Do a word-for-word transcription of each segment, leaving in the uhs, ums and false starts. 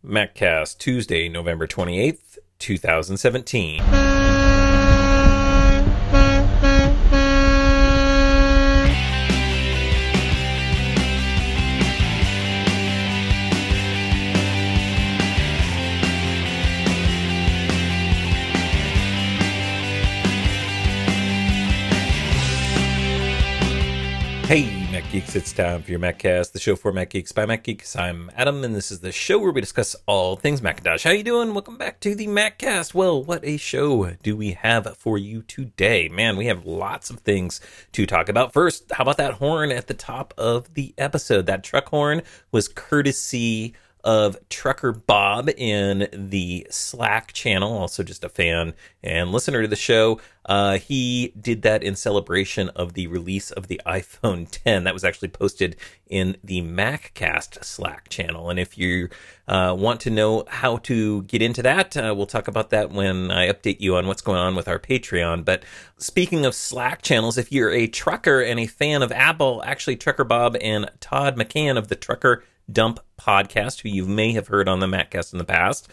MacCast, Tuesday, November twenty-eighth, twenty seventeen. Hey, Mac Geeks, it's time for your MacCast, the show for Mac Geeks by Mac Geeks. I'm Adam, and this is the show where we discuss all things Macintosh. How you doing? Welcome back to the MacCast. Well, what a show do we have for you today? Man, we have lots of things to talk about. First, how about that horn at the top of the episode? That truck horn was courtesy of Trucker Bob in the Slack channel, also just a fan and listener to the show. Uh, he did that in celebration of the release of the iPhone ten. That was actually posted in the MacCast Slack channel. And if you uh, want to know how to get into that, uh, we'll talk about that when I update you on what's going on with our Patreon. But speaking of Slack channels, if you're a trucker and a fan of Apple, actually Trucker Bob and Todd McCann of the Trucker Dump podcast, who you may have heard on the MacCast in the past,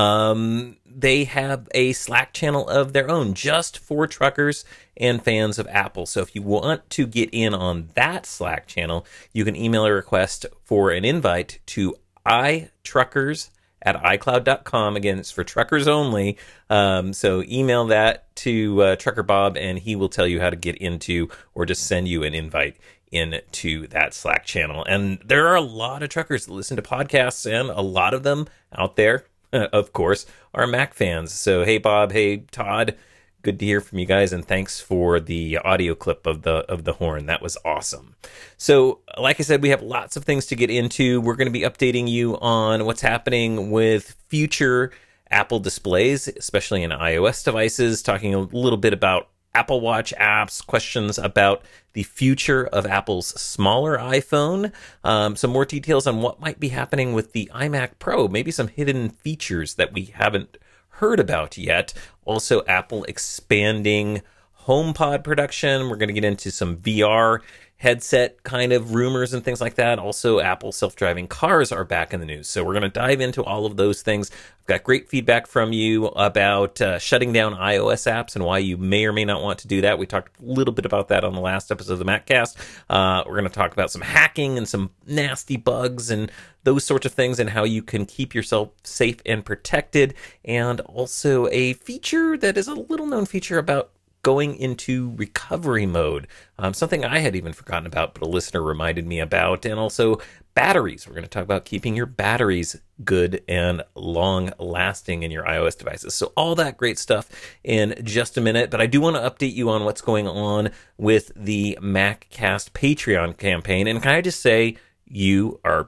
um, they have a Slack channel of their own just for truckers and fans of Apple. So if you want to get in on that Slack channel, you can email a request for an invite to itruckers at icloud dot com. Again, it's for truckers only. Um, so email that to uh, Trucker Bob, and he will tell you how to get into or just send you an invite into that Slack channel. And there are a lot of truckers that listen to podcasts, and a lot of them out there, of course, are Mac fans. So hey Bob, hey Todd, good to hear from you guys, and thanks for the audio clip of the of the horn. That was awesome. So like I said, we have lots of things to get into. We're going to be updating you on what's happening with future Apple displays, especially in iOS devices, talking a little bit about Apple Watch apps, questions about the future of Apple's smaller iPhone, um, some more details on what might be happening with the iMac Pro, maybe some hidden features that we haven't heard about yet. Also, Apple expanding HomePod production. We're going to get into some V R headset kind of rumors and things like that. Also, Apple self-driving cars are back in the news. So we're going to dive into all of those things. I've got great feedback from you about uh, shutting down iOS apps and why you may or may not want to do that. We talked a little bit about that on the last episode of the MacCast. Uh, we're going to talk about some hacking and some nasty bugs and those sorts of things, and how you can keep yourself safe and protected. And also a feature that is a little known feature about going into recovery mode, um, something I had even forgotten about, but a listener reminded me about. And also batteries. We're going to talk about keeping your batteries good and long lasting in your iOS devices. So all that great stuff in just a minute. But I do want to update you on what's going on with the MacCast Patreon campaign. And can I just say, you are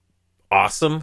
awesome.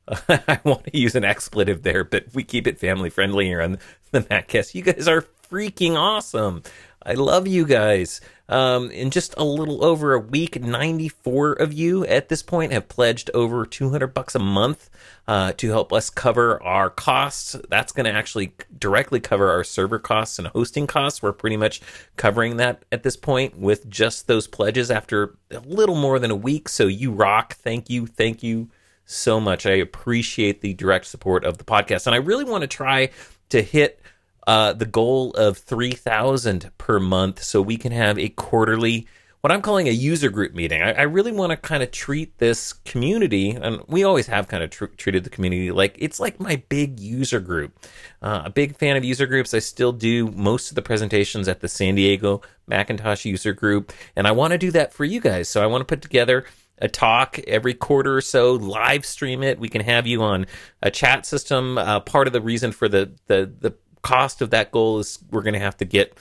I want to use an expletive there, but we keep it family friendly here on the MacCast. You guys are freaking awesome. I love you guys. Um, in just a little over a week, ninety-four of you at this point have pledged over two hundred bucks a month uh, to help us cover our costs. That's going to actually directly cover our server costs and hosting costs. We're pretty much covering that at this point with just those pledges after a little more than a week. So you rock. Thank you. Thank you so much. I appreciate the direct support of the podcast. And I really want to try to hit Uh, the goal of three thousand per month so we can have a quarterly, what I'm calling a user group meeting. I, I really want to kind of treat this community, and we always have kind of tr- treated the community like it's like my big user group. Uh, a big fan of user groups. I still do most of the presentations at the San Diego Macintosh user group, and I want to do that for you guys. So I want to put together a talk every quarter or so, live stream it. We can have you on a chat system. Uh, part of the reason for the the the cost of that goal is we're going to have to get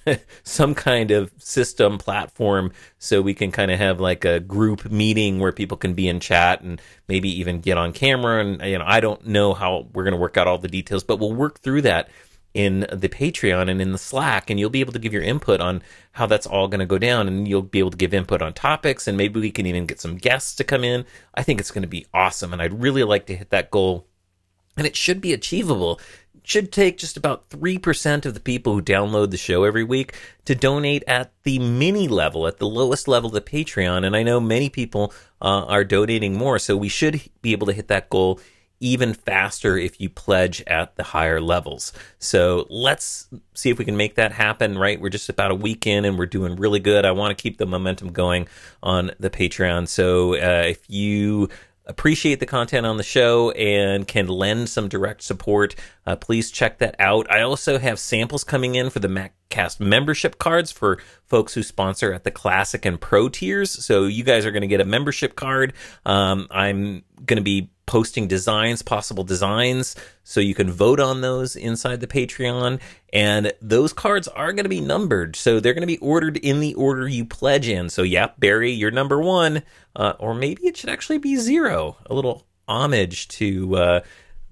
some kind of system platform so we can kind of have like a group meeting where people can be in chat and maybe even get on camera. And, you know, I don't know how we're going to work out all the details, but we'll work through that in the Patreon and in the Slack, and you'll be able to give your input on how that's all going to go down, and you'll be able to give input on topics, and maybe we can even get some guests to come in. I think it's going to be awesome, and I'd really like to hit that goal, and it should be achievable. Should take just about three percent of the people who download the show every week to donate at the mini level, at the lowest level of the Patreon. And I know many people uh, are donating more, so we should be able to hit that goal even faster if you pledge at the higher levels. So let's see if we can make that happen, right? We're just about a week in and we're doing really good. I want to keep the momentum going on the Patreon. So uh, if you appreciate the content on the show and can lend some direct support, uh, please check that out. I also have samples coming in for the MacCast membership cards for folks who sponsor at the Classic and Pro tiers. So you guys are going to get a membership card. Um, I'm going to be posting designs, possible designs, so you can vote on those inside the Patreon. And those cards are going to be numbered, so they're going to be ordered in the order you pledge in. So yeah, Barry, you're number one, uh, or maybe it should actually be zero. A little homage to uh,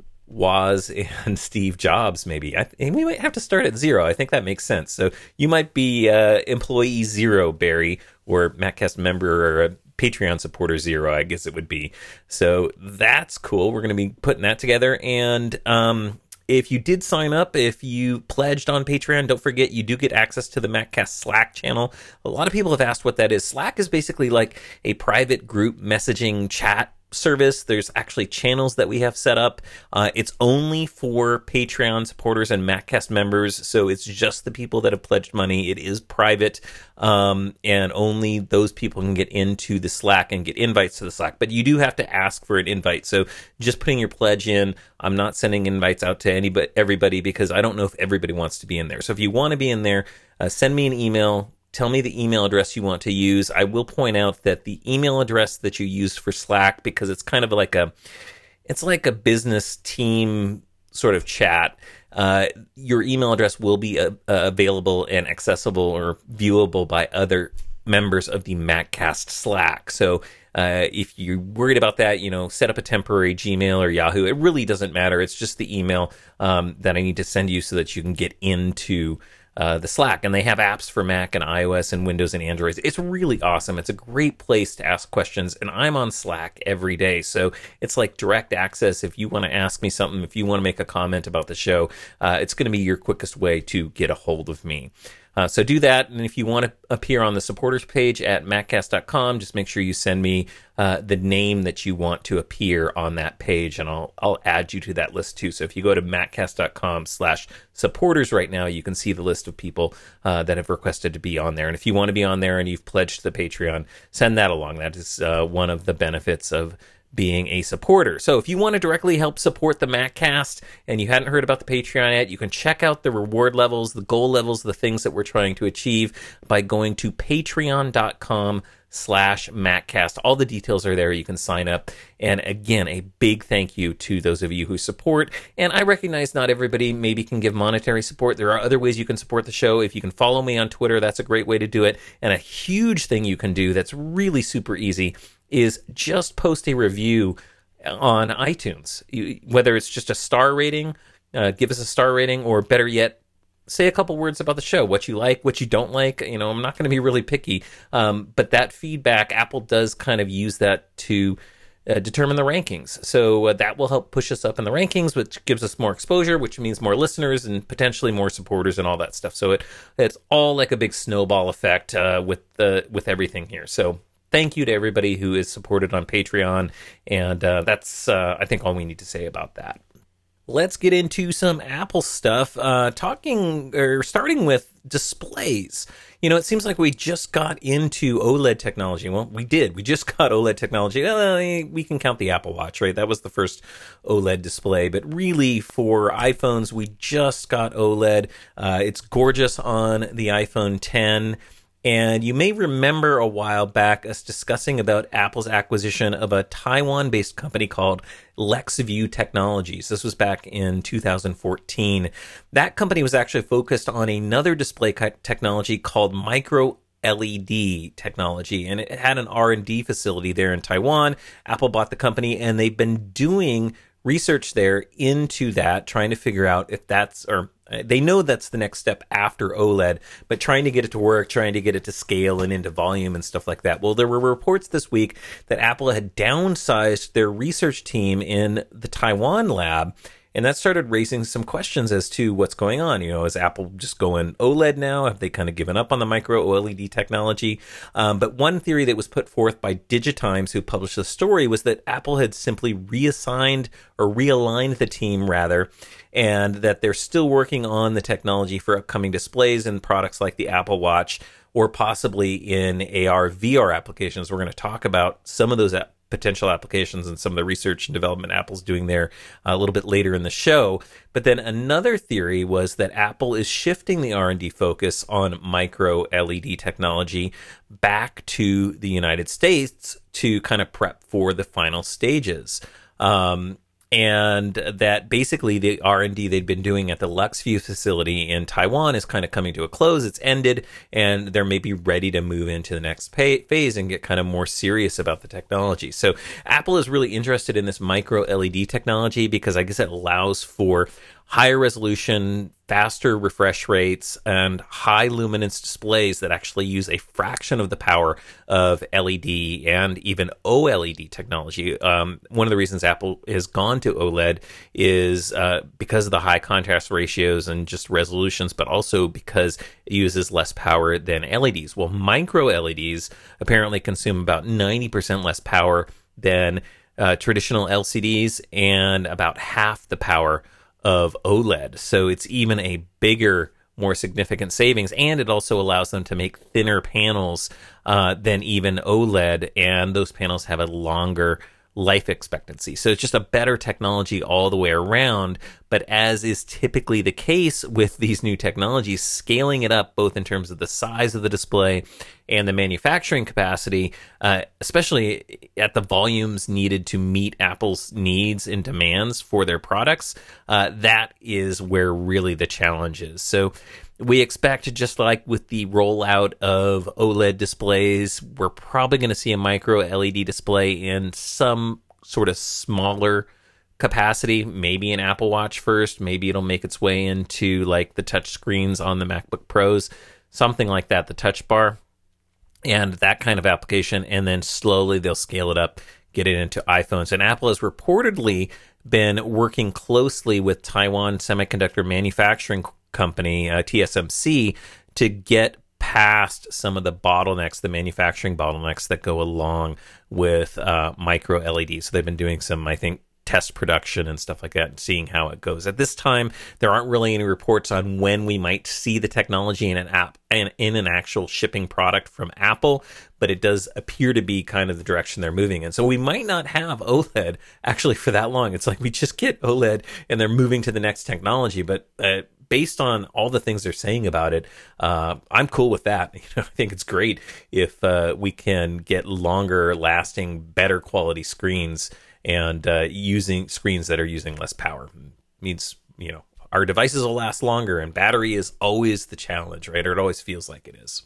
Woz and Steve Jobs, maybe. I th- we might have to start at zero. I think that makes sense. So you might be uh, employee zero, Barry, or MacCast member or a Patreon supporter zero, I guess it would be. So that's cool. We're going to be putting that together. And um, if you did sign up, if you pledged on Patreon, don't forget you do get access to the MacCast Slack channel. A lot of people have asked what that is. Slack is basically like a private group messaging chat service. There's actually channels that we have set up. Uh, it's only for Patreon supporters and MacCast members, so it's just the people that have pledged money. It is private, um, and only those people can get into the Slack and get invites to the Slack. But you do have to ask for an invite. So just putting your pledge in, I'm not sending invites out to anybody, everybody, because I don't know if everybody wants to be in there. So if you want to be in there, uh, send me an email. Tell me the email address you want to use. I will point out that the email address that you use for Slack, because it's kind of like a, it's like a business team sort of chat. Uh, your email address will be uh, uh, available and accessible or viewable by other members of the MacCast Slack. So uh, if you're worried about that, you know, set up a temporary Gmail or Yahoo. It really doesn't matter. It's just the email um, that I need to send you so that you can get into Uh, the Slack. And they have apps for Mac and iOS and Windows and Android. It's really awesome. It's a great place to ask questions, and I'm on Slack every day, so it's like direct access. If you want to ask me something, if you want to make a comment about the show, uh, it's going to be your quickest way to get a hold of me. Uh, so do that, and if you want to appear on the supporters page at maccast dot com, just make sure you send me uh, the name that you want to appear on that page, and I'll I'll add you to that list too. So if you go to maccast dot com slash supporters right now, you can see the list of people uh, that have requested to be on there. And if you want to be on there and you've pledged to the Patreon, send that along. That is uh, one of the benefits of being a supporter. So if you want to directly help support the MacCast and you hadn't heard about the Patreon yet, you can check out the reward levels, the goal levels, the things that we're trying to achieve by going to patreon dot com slash MacCast. All the details are there. You can sign up. And again, a big thank you to those of you who support. And I recognize not everybody maybe can give monetary support. There are other ways you can support the show. If you can follow me on Twitter, that's a great way to do it. And a huge thing you can do that's really super easy is just post a review on iTunes. You, whether it's just a star rating, uh, give us a star rating, or better yet, say a couple words about the show, what you like, what you don't like. You know, I'm not going to be really picky, um, but that feedback, Apple does kind of use that to uh, determine the rankings. So uh, that will help push us up in the rankings, which gives us more exposure, which means more listeners and potentially more supporters and all that stuff. So it it's all like a big snowball effect uh, with the with everything here. So thank you to everybody who is supported on Patreon, and uh, that's, uh, I think, all we need to say about that. Let's get into some Apple stuff, uh, talking, or starting with displays. You know, it seems like we just got into OLED technology. Well, we did. We just got OLED technology. Well, we can count the Apple Watch, right? That was the first OLED display. But really, for iPhones, we just got OLED. Uh, it's gorgeous on the iPhone ten. And you may remember a while back us discussing about Apple's acquisition of a Taiwan-based company called LexView Technologies. This was back in two thousand fourteen. That company was actually focused on another display technology called micro L E D technology, and it had an R and D facility there in Taiwan. Apple bought the company, and they've been doing research there into that, trying to figure out if that's, or they know that's the next step after OLED, but trying to get it to work, trying to get it to scale and into volume and stuff like that. Well, there were reports this week that Apple had downsized their research team in the Taiwan lab, And that started raising some questions as to what's going on. You know, is Apple just going OLED now? Have they kind of given up on the micro O L E D technology? Um, but one theory that was put forth by Digitimes, who published the story, was that Apple had simply reassigned or realigned the team, rather, and that they're still working on the technology for upcoming displays and products like the Apple Watch, or possibly in A R, V R applications. We're going to talk about some of those ap- potential applications and some of the research and development Apple's doing there a little bit later in the show. But then another theory was that Apple is shifting the R and D focus on micro L E D technology back to the United States to kind of prep for the final stages. Um, and that basically the R and D they'd been doing at the Luxview facility in Taiwan is kind of coming to a close. It's ended, and they're maybe ready to move into the next pay- phase and get kind of more serious about the technology. So Apple is really interested in this micro L E D technology because I guess it allows for higher resolution, faster refresh rates, and high luminance displays that actually use a fraction of the power of L E D and even O L E D technology. Um, one of the reasons Apple has gone to OLED is uh, because of the high contrast ratios and just resolutions, but also because it uses less power than L E Ds. Well, micro L E Ds apparently consume about ninety percent less power than uh, traditional L C Ds and about half the power of OLED. So it's even a bigger, more significant savings, and it also allows them to make thinner panels uh, than even OLED, and those panels have a longer life expectancy. So it's just a better technology all the way around. But as is typically the case with these new technologies, scaling it up both in terms of the size of the display and the manufacturing capacity, uh, especially at the volumes needed to meet Apple's needs and demands for their products, uh, that is where really the challenge is. So we expect, just like with the rollout of OLED displays, we're probably going to see a micro L E D display in some sort of smaller capacity, maybe an Apple Watch first, maybe it'll make its way into like the touch screens on the MacBook Pros, something like that, the touch bar, and that kind of application, and then slowly they'll scale it up, get it into iPhones. And Apple has reportedly been working closely with Taiwan Semiconductor Manufacturing Company, uh, T S M C, to get past some of the bottlenecks, the manufacturing bottlenecks that go along with uh, micro L E Ds. So they've been doing some, I think, test production and stuff like that, and seeing how it goes. At this time, there aren't really any reports on when we might see the technology in an app and in an actual shipping product from Apple, but it does appear to be kind of the direction they're moving in. So we might not have OLED actually for that long. It's like we just get OLED and they're moving to the next technology, but uh, based on all the things they're saying about it, uh, I'm cool with that. You know, I think it's great if uh, we can get longer lasting, better quality screens, and uh, using screens that are using less power. It means, you know, our devices will last longer, and battery is always the challenge, right? Or it always feels like it is.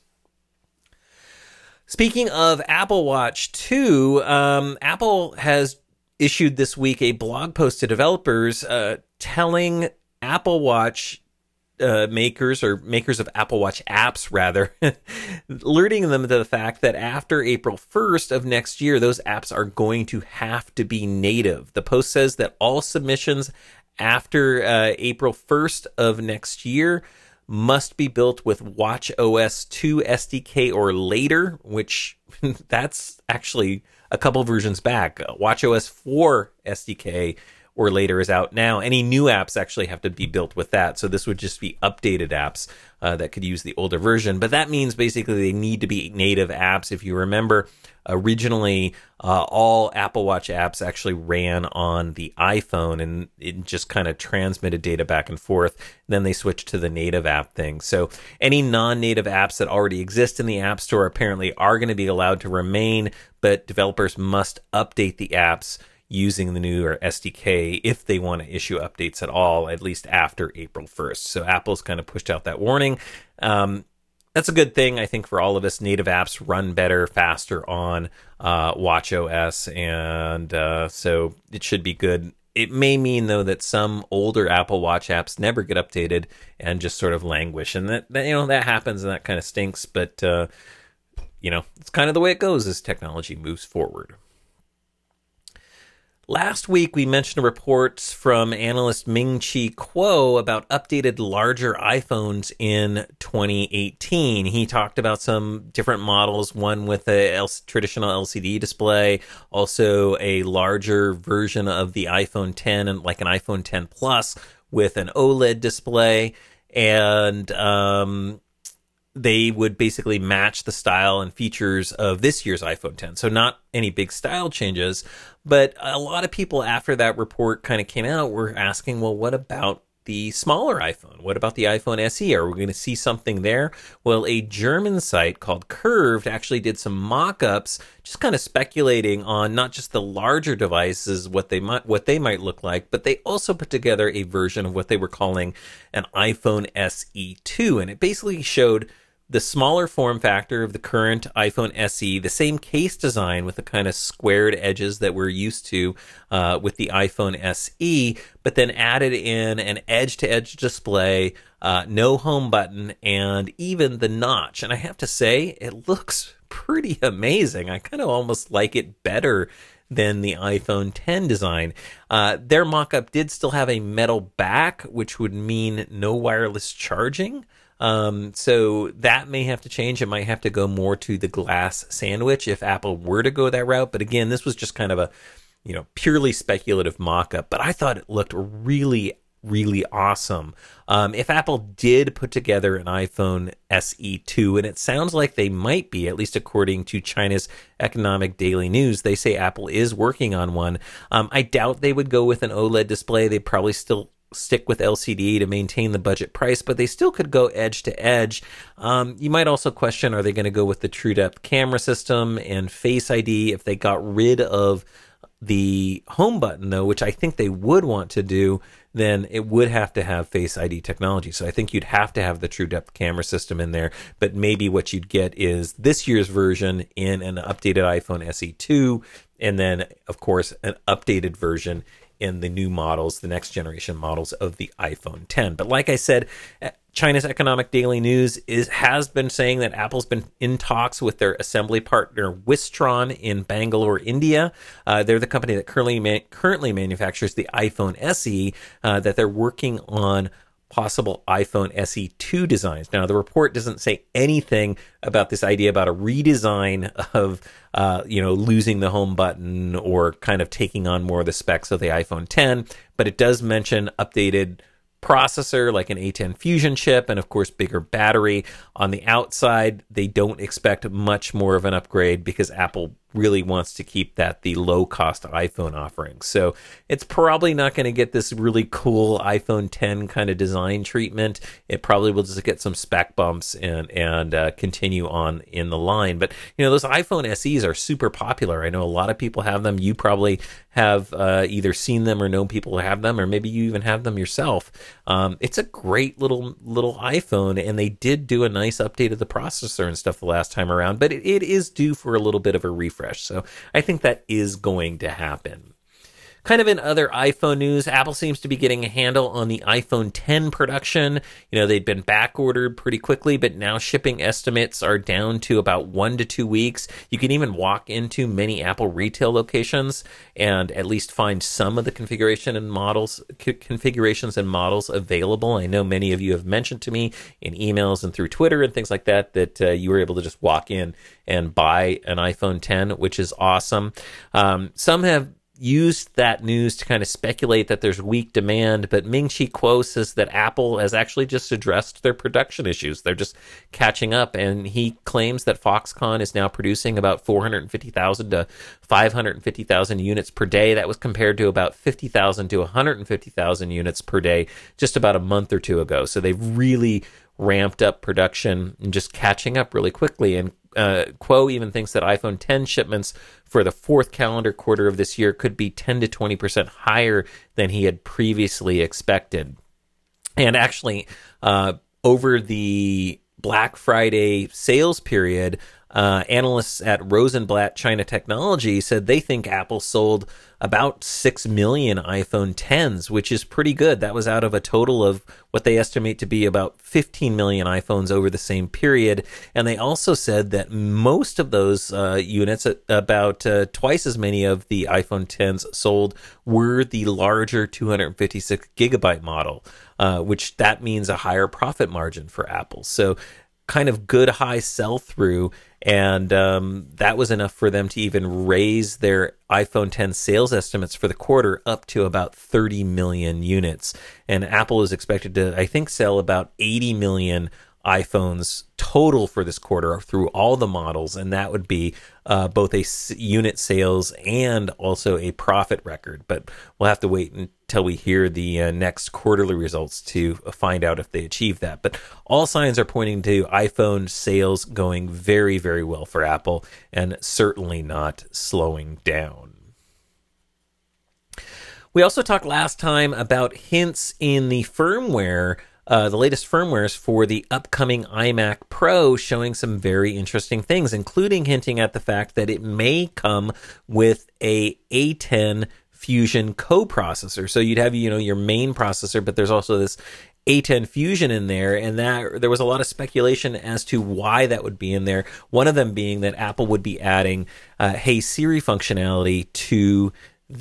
Speaking of Apple Watch two, um, Apple has issued this week a blog post to developers uh, telling Apple Watch Uh, makers or makers of Apple Watch apps, rather, alerting them to the fact that after April first of next year, those apps are going to have to be native. The post says that all submissions after uh, April first of next year must be built with watchOS two S D K or later, which that's actually a couple versions back. watchOS four S D K or later is out now. Any new apps actually have to be built with that. So this would just be updated apps uh, that could use the older version. But that means basically they need to be native apps. If you remember, originally uh, all Apple Watch apps actually ran on the iPhone, and it just kind of transmitted data back and forth. Then they switched to the native app thing. So any non-native apps that already exist in the App Store apparently are going to be allowed to remain, but developers must update the apps using the newer S D K if they want to issue updates at all, at least after April first. So Apple's kind of pushed out that warning. Um, that's a good thing, I think, for all of us. Native apps run better, faster on uh, watchOS, and uh, so it should be good. It may mean, though, that some older Apple Watch apps never get updated and just sort of languish, and that, that you know that happens, and that kind of stinks. But uh, you know, it's kind of the way it goes as technology moves forward. Last week, we mentioned reports from analyst Ming-Chi Kuo about updated larger iPhones in twenty eighteen. He talked about some different models, one with a L- traditional L C D display, also a larger version of the iPhone ten, and like an iPhone ten Plus with an OLED display, and um, they would basically match the style and features of this year's iPhone ten. So not any big style changes, but a lot of people after that report kind of came out were asking, well, what about the smaller iPhone? What about the iPhone S E? Are we going to see something there? Well, a German site called Curved actually did some mock-ups, just kind of speculating on not just the larger devices, what they might what they might look like, but they also put together a version of what they were calling an iPhone S E two, and it basically showed the smaller form factor of the current iPhone S E, the same case design with the kind of squared edges that we're used to uh, with the iPhone S E, but then added in an edge-to-edge display, uh, no home button, and even the notch. And I have to say, it looks pretty amazing. I kind of almost like it better than the iPhone ten design. Uh, their mock-up did still have a metal back, which would mean no wireless charging. Um, so that may have to change. It might have to go more to the glass sandwich if Apple were to go that route. But again, this was just kind of a, you know, purely speculative mock-up. But I thought it looked really, really awesome. Um, if Apple did put together an iPhone S E two, and it sounds like they might be, at least according to China's Economic Daily News, they say Apple is working on one. Um, I doubt they would go with an OLED display. They'd probably still stick with L C D to maintain the budget price, but they still could go edge to edge. Um, you might also question, are they going to go with the True Depth camera system and Face I D? If they got rid of the home button, though, which I think they would want to do, then it would have to have Face I D technology. So I think you'd have to have the True Depth camera system in there, but maybe what you'd get is this year's version in an updated iPhone S E two, and then, of course, an updated version in the new models, the next generation models of the iPhone ten. But like I said, China's Economic Daily News is has been saying that Apple's been in talks with their assembly partner Wistron in Bangalore, India. Uh, they're the company that currently man- currently manufactures the iPhone S E, uh, that they're working on possible iPhone S E two designs. Now, the report doesn't say anything about this idea about a redesign of, uh, you know, losing the home button or kind of taking on more of the specs of the iPhone ten, but it does mention updated processor like an A ten Fusion chip and, of course, bigger battery. On the outside, they don't expect much more of an upgrade because Apple really wants to keep that the low-cost iPhone offering. So it's probably not going to get this really cool iPhone ten kind of design treatment. It probably will just get some spec bumps and and uh, continue on in the line. But, you know, those iPhone S Es are super popular. I know a lot of people have them. You probably have uh, either seen them or know people who have them, or maybe you even have them yourself. Um, it's a great little little iPhone, and they did do a nice update of the processor and stuff the last time around, but it, it is due for a little bit of a refresh. So I think that is going to happen. Kind of in other iPhone news, Apple seems to be getting a handle on the iPhone ten production. You know, they'd been back ordered pretty quickly, but now shipping estimates are down to about one to two weeks. You can even walk into many Apple retail locations and at least find some of the configuration and models, c- configurations and models available. I know many of you have mentioned to me in emails and through Twitter and things like that that uh, you were able to just walk in and buy an iPhone ten, which is awesome. Um, some have used that news to kind of speculate that there's weak demand, but Ming-Chi Kuo says that Apple has actually just addressed their production issues. They're just catching up, and he claims that Foxconn is now producing about four hundred fifty thousand to five hundred fifty thousand units per day. That was compared to about fifty thousand to one hundred fifty thousand units per day just about a month or two ago. So they've really ramped up production and just catching up really quickly. And uh, Kuo even thinks that iPhone ten shipments for the fourth calendar quarter of this year could be ten to twenty percent higher than he had previously expected. And actually, uh, over the Black Friday sales period, Uh, analysts at Rosenblatt China Technology said they think Apple sold about six million iPhone tens, which is pretty good. That was out of a total of what they estimate to be about fifteen million iPhones over the same period. And they also said that most of those uh, units, about uh, twice as many of the iPhone tens sold, were the larger two hundred fifty-six gigabyte model, uh, which that means a higher profit margin for Apple. So kind of good high sell-through, and um, that was enough for them to even raise their iPhone ten sales estimates for the quarter up to about thirty million units. And Apple is expected to, I think, sell about eighty million iPhones total for this quarter through all the models, and that would be uh, both a s- unit sales and also a profit record. But we'll have to wait until we hear the uh, next quarterly results to find out if they achieve that. But all signs are pointing to iPhone sales going very, very well for Apple, and certainly not slowing down. We also talked last time about hints in the firmware, uh, the latest firmwares for the upcoming iMac Pro, showing some very interesting things, including hinting at the fact that it may come with a A ten Fusion coprocessor. So you'd have, you know, your main processor, but there's also this A ten Fusion in there, and that there was a lot of speculation as to why that would be in there. One of them being that Apple would be adding uh, Hey Siri functionality to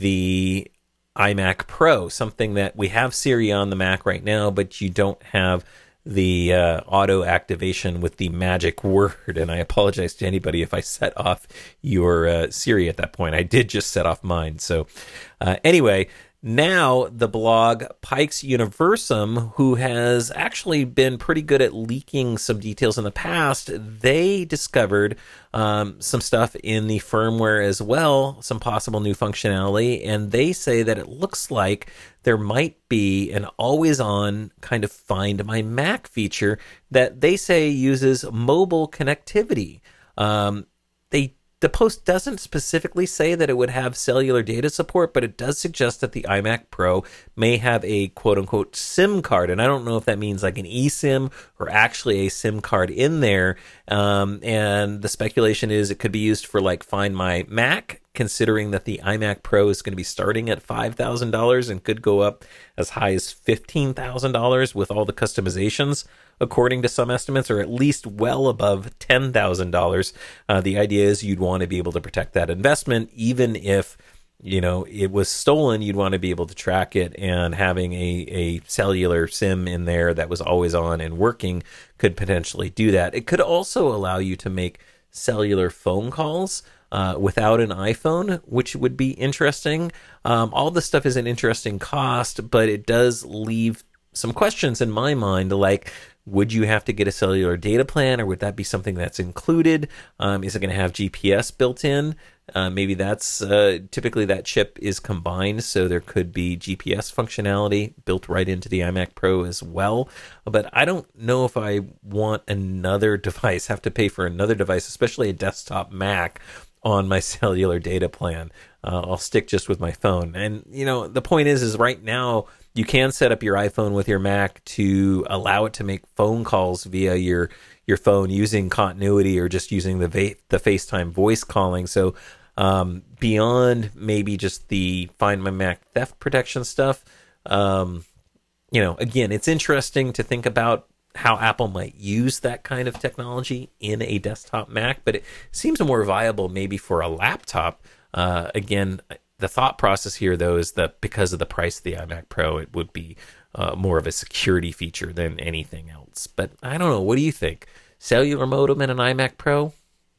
the iMac Pro, something that we have Siri on the Mac right now, but you don't have the uh, auto activation with the magic word. And I apologize to anybody if I set off your uh, Siri at that point. I did just set off mine. So uh, anyway, now the blog Pikes Universum, who has actually been pretty good at leaking some details in the past, they discovered um, some stuff in the firmware as well, some possible new functionality, and they say that it looks like there might be an always-on kind of Find My Mac feature that they say uses mobile connectivity. Um, they The post doesn't specifically say that it would have cellular data support, but it does suggest that the iMac Pro may have a quote-unquote SIM card. And I don't know if that means like an eSIM or actually a SIM card in there. Um, and the speculation is it could be used for like Find My Mac, considering that the iMac Pro is going to be starting at five thousand dollars and could go up as high as fifteen thousand dollars with all the customizations, according to some estimates, or at least well above ten thousand dollars. Uh, the idea is you'd want to be able to protect that investment, even if, you know, it was stolen, you'd want to be able to track it, and having a, a cellular SIM in there that was always on and working could potentially do that. It could also allow you to make cellular phone calls Uh, without an iPhone, which would be interesting. Um, all this stuff is an interesting cost, but it does leave some questions in my mind, like, would you have to get a cellular data plan, or would that be something that's included? Um, is it going to have G P S built in? Uh, maybe that's uh, typically that chip is combined, so there could be G P S functionality built right into the iMac Pro as well. But I don't know if I want another device, have to pay for another device, especially a desktop Mac, on my cellular data plan. Uh, I'll stick just with my phone. And, you know, the point is, is right now you can set up your iPhone with your Mac to allow it to make phone calls via your your phone using continuity or just using the va- the FaceTime voice calling. So um, beyond maybe just the Find My Mac theft protection stuff, um, you know, again, it's interesting to think about how Apple might use that kind of technology in a desktop Mac, but it seems more viable maybe for a laptop. Uh, again, the thought process here, though, is that because of the price of the iMac Pro, it would be uh, more of a security feature than anything else. But I don't know. What do you think? Cellular modem in an iMac Pro?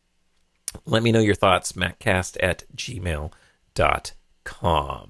Let me know your thoughts. Maccast at gmail dot com.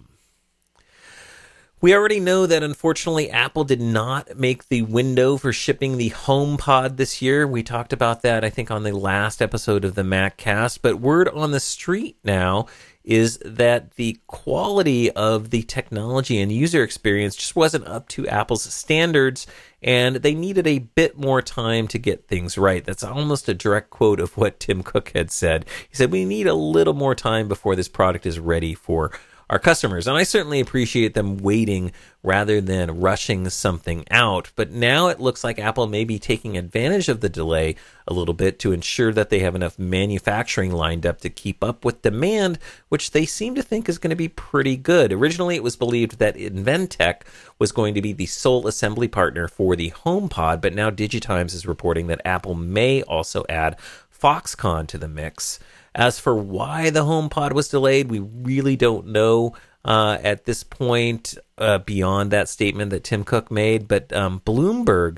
We already know that, unfortunately, Apple did not make the window for shipping the HomePod this year. We talked about that, I think, on the last episode of the Maccast. But word on the street now is that the quality of the technology and user experience just wasn't up to Apple's standards, and they needed a bit more time to get things right. That's almost a direct quote of what Tim Cook had said. He said, we need a little more time before this product is ready for our customers. And I certainly appreciate them waiting rather than rushing something out. But now it looks like Apple may be taking advantage of the delay a little bit to ensure that they have enough manufacturing lined up to keep up with demand, which they seem to think is going to be pretty good. Originally, it was believed that Inventec was going to be the sole assembly partner for the HomePod, but now Digitimes is reporting that Apple may also add Foxconn to the mix. As for why the HomePod was delayed, we really don't know uh, at this point uh, beyond that statement that Tim Cook made. But um, Bloomberg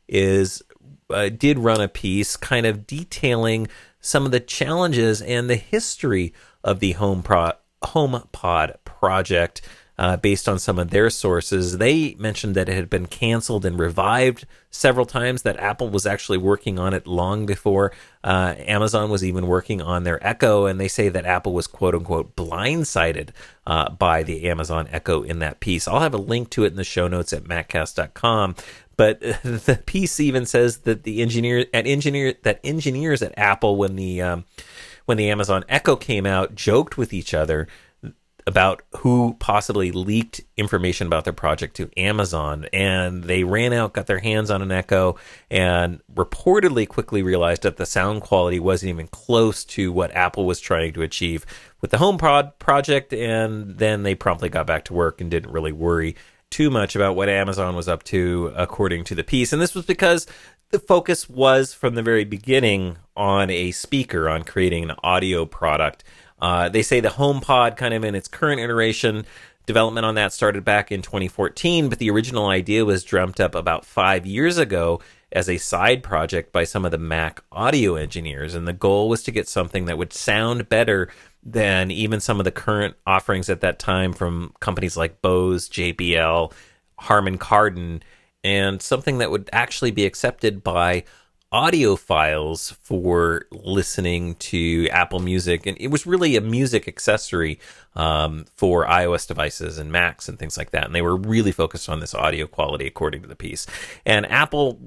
is uh, did run a piece kind of detailing some of the challenges and the history of the Home Pro- HomePod project. Uh, based on some of their sources, they mentioned that it had been canceled and revived several times, that Apple was actually working on it long before uh, Amazon was even working on their Echo, and they say that Apple was quote-unquote blindsided uh, by the Amazon Echo in that piece. I'll have a link to it in the show notes at maccast dot com, but the piece even says that the engineer at engineer that engineers at Apple, when the um, when the Amazon Echo came out, joked with each other about who possibly leaked information about their project to Amazon, and they ran out, got their hands on an Echo, and reportedly quickly realized that the sound quality wasn't even close to what Apple was trying to achieve with the HomePod project, and then they promptly got back to work and didn't really worry too much about what Amazon was up to, according to the piece. And this was because the focus was from the very beginning on a speaker, on creating an audio product. Uh, they say the HomePod, kind of in its current iteration, development on that started back in twenty fourteen, but the original idea was dreamt up about five years ago as a side project by some of the Mac audio engineers, and the goal was to get something that would sound better than even some of the current offerings at that time from companies like Bose, J B L, Harman Kardon, and something that would actually be accepted by audiophiles for listening to Apple Music. And it was really a music accessory um, for iOS devices and Macs and things like that. And they were really focused on this audio quality, according to the piece. And Apple,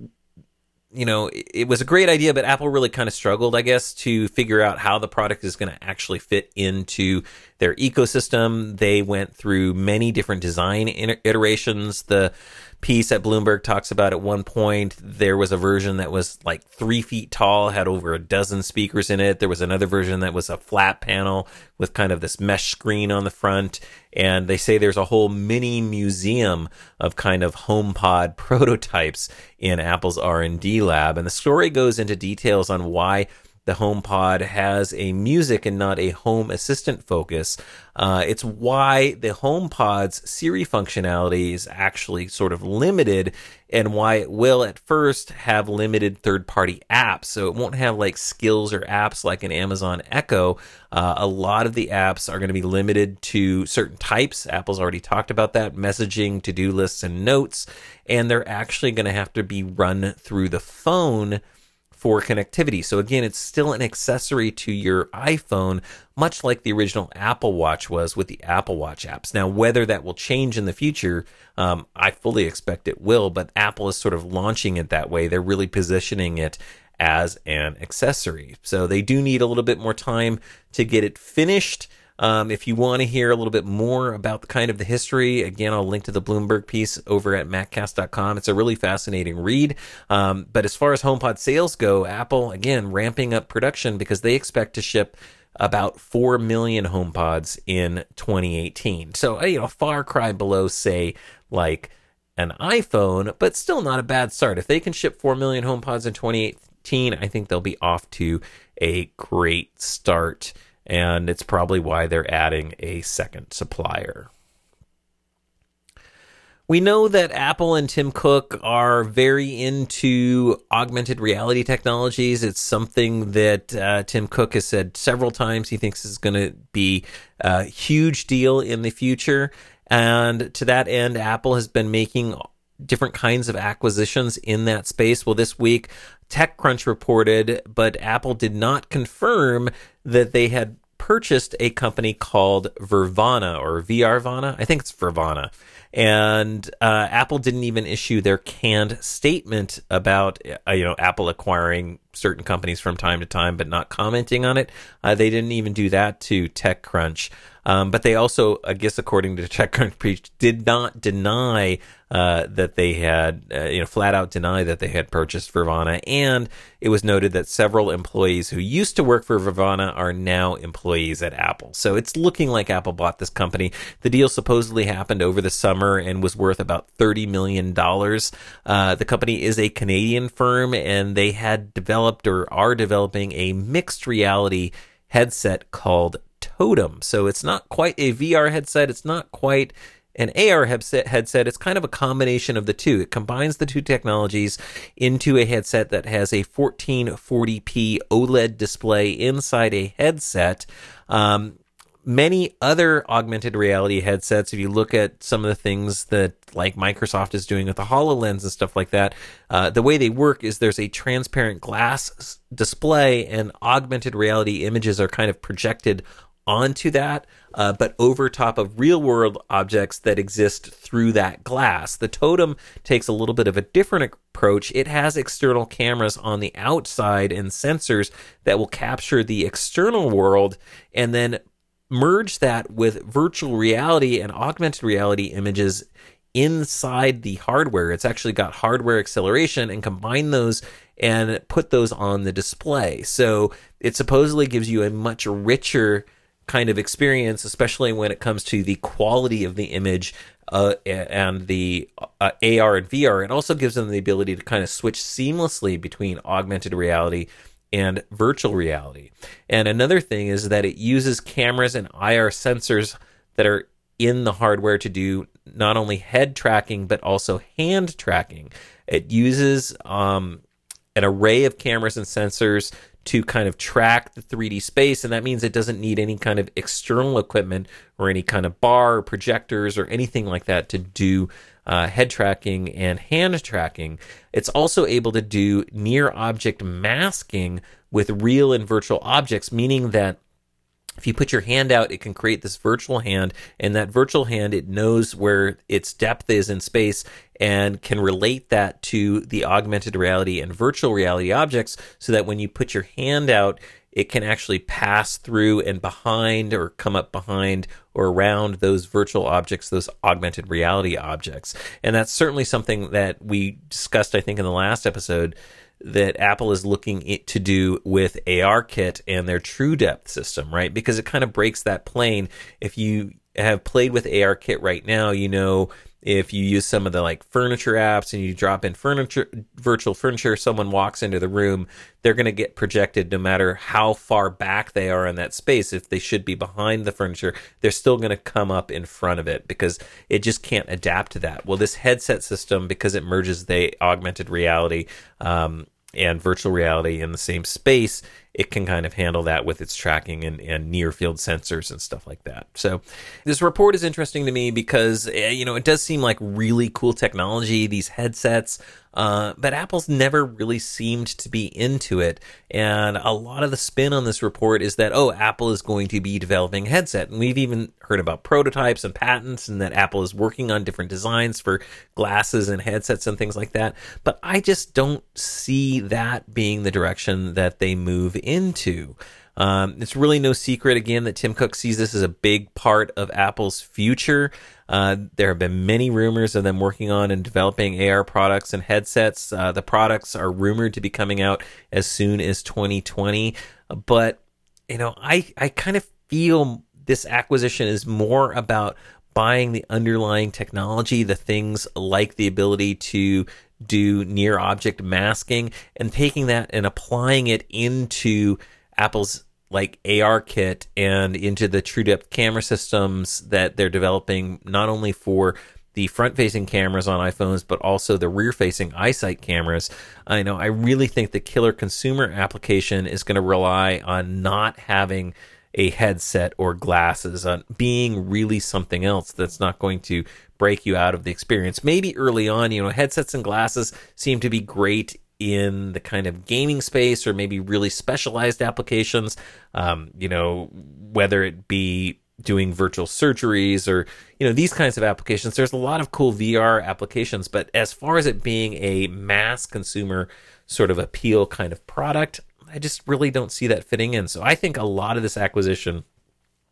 you know, it was a great idea, but Apple really kind of struggled, I guess, to figure out how the product is going to actually fit into their ecosystem. They went through many different design iterations. The piece at Bloomberg talks about at one point there was a version that was like three feet tall, had over a dozen speakers in it. There was another version that was a flat panel with kind of this mesh screen on the front. And they say there's a whole mini museum of kind of HomePod prototypes in Apple's R and D lab. And the story goes into details on why the HomePod has a music and not a home assistant focus. Uh, it's why the HomePod's Siri functionality is actually sort of limited, and why it will at first have limited third-party apps. So it won't have like skills or apps like an Amazon Echo. Uh, a lot of the apps are going to be limited to certain types. Apple's already talked about that: messaging, to-do lists, and notes. And they're actually going to have to be run through the phone for connectivity. So again, it's still an accessory to your iPhone, much like the original Apple Watch was with the Apple Watch apps. Now, whether that will change in the future, um, I fully expect it will, but Apple is sort of launching it that way. They're really positioning it as an accessory. So they do need a little bit more time to get it finished. Um, if you want to hear a little bit more about the kind of the history, again, I'll link to the Bloomberg piece over at maccast dot com. It's a really fascinating read. Um, but as far as HomePod sales go, Apple, again, ramping up production because they expect to ship about four million HomePods in twenty eighteen. So, you know, a far cry below, say, like an iPhone, but still not a bad start. If they can ship four million HomePods in twenty eighteen, I think they'll be off to a great start. And it's probably why they're adding a second supplier. We know that Apple and Tim Cook are very into augmented reality technologies. It's something that uh, Tim Cook has said several times he thinks is going to be a huge deal in the future. And to that end, Apple has been making different kinds of acquisitions in that space. Well, this week, TechCrunch reported, but Apple did not confirm that they had purchased a company called Vervana or VRvana. I think it's Vervana. And uh, Apple didn't even issue their canned statement about uh, you know Apple acquiring certain companies from time to time, but not commenting on it. Uh, they didn't even do that to TechCrunch. Um, but they also, I guess, according to TechCrunch, did not deny uh, that they had, uh, you know, flat out deny that they had purchased Vervana. And it was noted that several employees who used to work for Vervana are now employees at Apple. So it's looking like Apple bought this company. The deal supposedly happened over the summer and was worth about thirty million dollars. Uh, the company is a Canadian firm, and they had developed or are developing a mixed reality headset called Totem. So it's not quite a V R headset. It's not quite an A R headset. Headset. It's kind of a combination of the two. It combines the two technologies into a headset that has a fourteen forty p OLED display inside a headset. Um, many other augmented reality headsets, if you look at some of the things that like Microsoft is doing with the HoloLens and stuff like that, uh, the way they work is there's a transparent glass display and augmented reality images are kind of projected onto that, uh, but over top of real world objects that exist through that glass. The Totem takes a little bit of a different approach. It has external cameras on the outside and sensors that will capture the external world and then merge that with virtual reality and augmented reality images inside the hardware. It's actually got hardware acceleration and combine those and put those on the display. So it supposedly gives you a much richer kind of experience, especially when it comes to the quality of the image uh, and the uh, A R and V R. It also gives them the ability to kind of switch seamlessly between augmented reality and virtual reality. And another thing is that it uses cameras and I R sensors that are in the hardware to do not only head tracking, but also hand tracking. It uses um, an array of cameras and sensors to kind of track the three D space, and that means it doesn't need any kind of external equipment or any kind of bar or projectors or anything like that to do uh, head tracking and hand tracking. It's also able to do near object masking with real and virtual objects, meaning that if you put your hand out, it can create this virtual hand, and that virtual hand, it knows where its depth is in space and can relate that to the augmented reality and virtual reality objects so that when you put your hand out, it can actually pass through and behind or come up behind or around those virtual objects, those augmented reality objects. And that's certainly something that we discussed, I think, in the last episode, that Apple is looking to do with ARKit and their True Depth system, right? Because it kind of breaks that plane. If you have played with ARKit right now, you know, if you use some of the like furniture apps and you drop in furniture, virtual furniture, someone walks into the room, they're going to get projected no matter how far back they are in that space. If they should be behind the furniture, they're still going to come up in front of it because it just can't adapt to that. Well, this headset system, because it merges the augmented reality um, and virtual reality in the same space, it can kind of handle that with its tracking and, and near field sensors and stuff like that. So this report is interesting to me because, you know, it does seem like really cool technology, these headsets, uh, but Apple's never really seemed to be into it. And a lot of the spin on this report is that, oh, Apple is going to be developing a headset. And we've even heard about prototypes and patents and that Apple is working on different designs for glasses and headsets and things like that. But I just don't see that being the direction that they move into. Um, it's really no secret, again, that Tim Cook sees this as a big part of Apple's future. Uh, there have been many rumors of them working on and developing A R products and headsets. Uh, the products are rumored to be coming out as soon as twenty twenty. But, you know, I, I kind of feel this acquisition is more about buying the underlying technology, the things like the ability to do near object masking, and taking that and applying it into Apple's like ARKit and into the True Depth camera systems that they're developing, not only for the front-facing cameras on iPhones, but also the rear-facing iSight cameras. I know I really think the killer consumer application is going to rely on not having a headset or glasses, on being really something else that's not going to break you out of the experience. Maybe early on, you know, headsets and glasses seem to be great in the kind of gaming space or maybe really specialized applications, um, you know, whether it be doing virtual surgeries or, you know, these kinds of applications. There's a lot of cool V R applications, but as far as it being a mass consumer sort of appeal kind of product, I just really don't see that fitting in. So I think a lot of this acquisition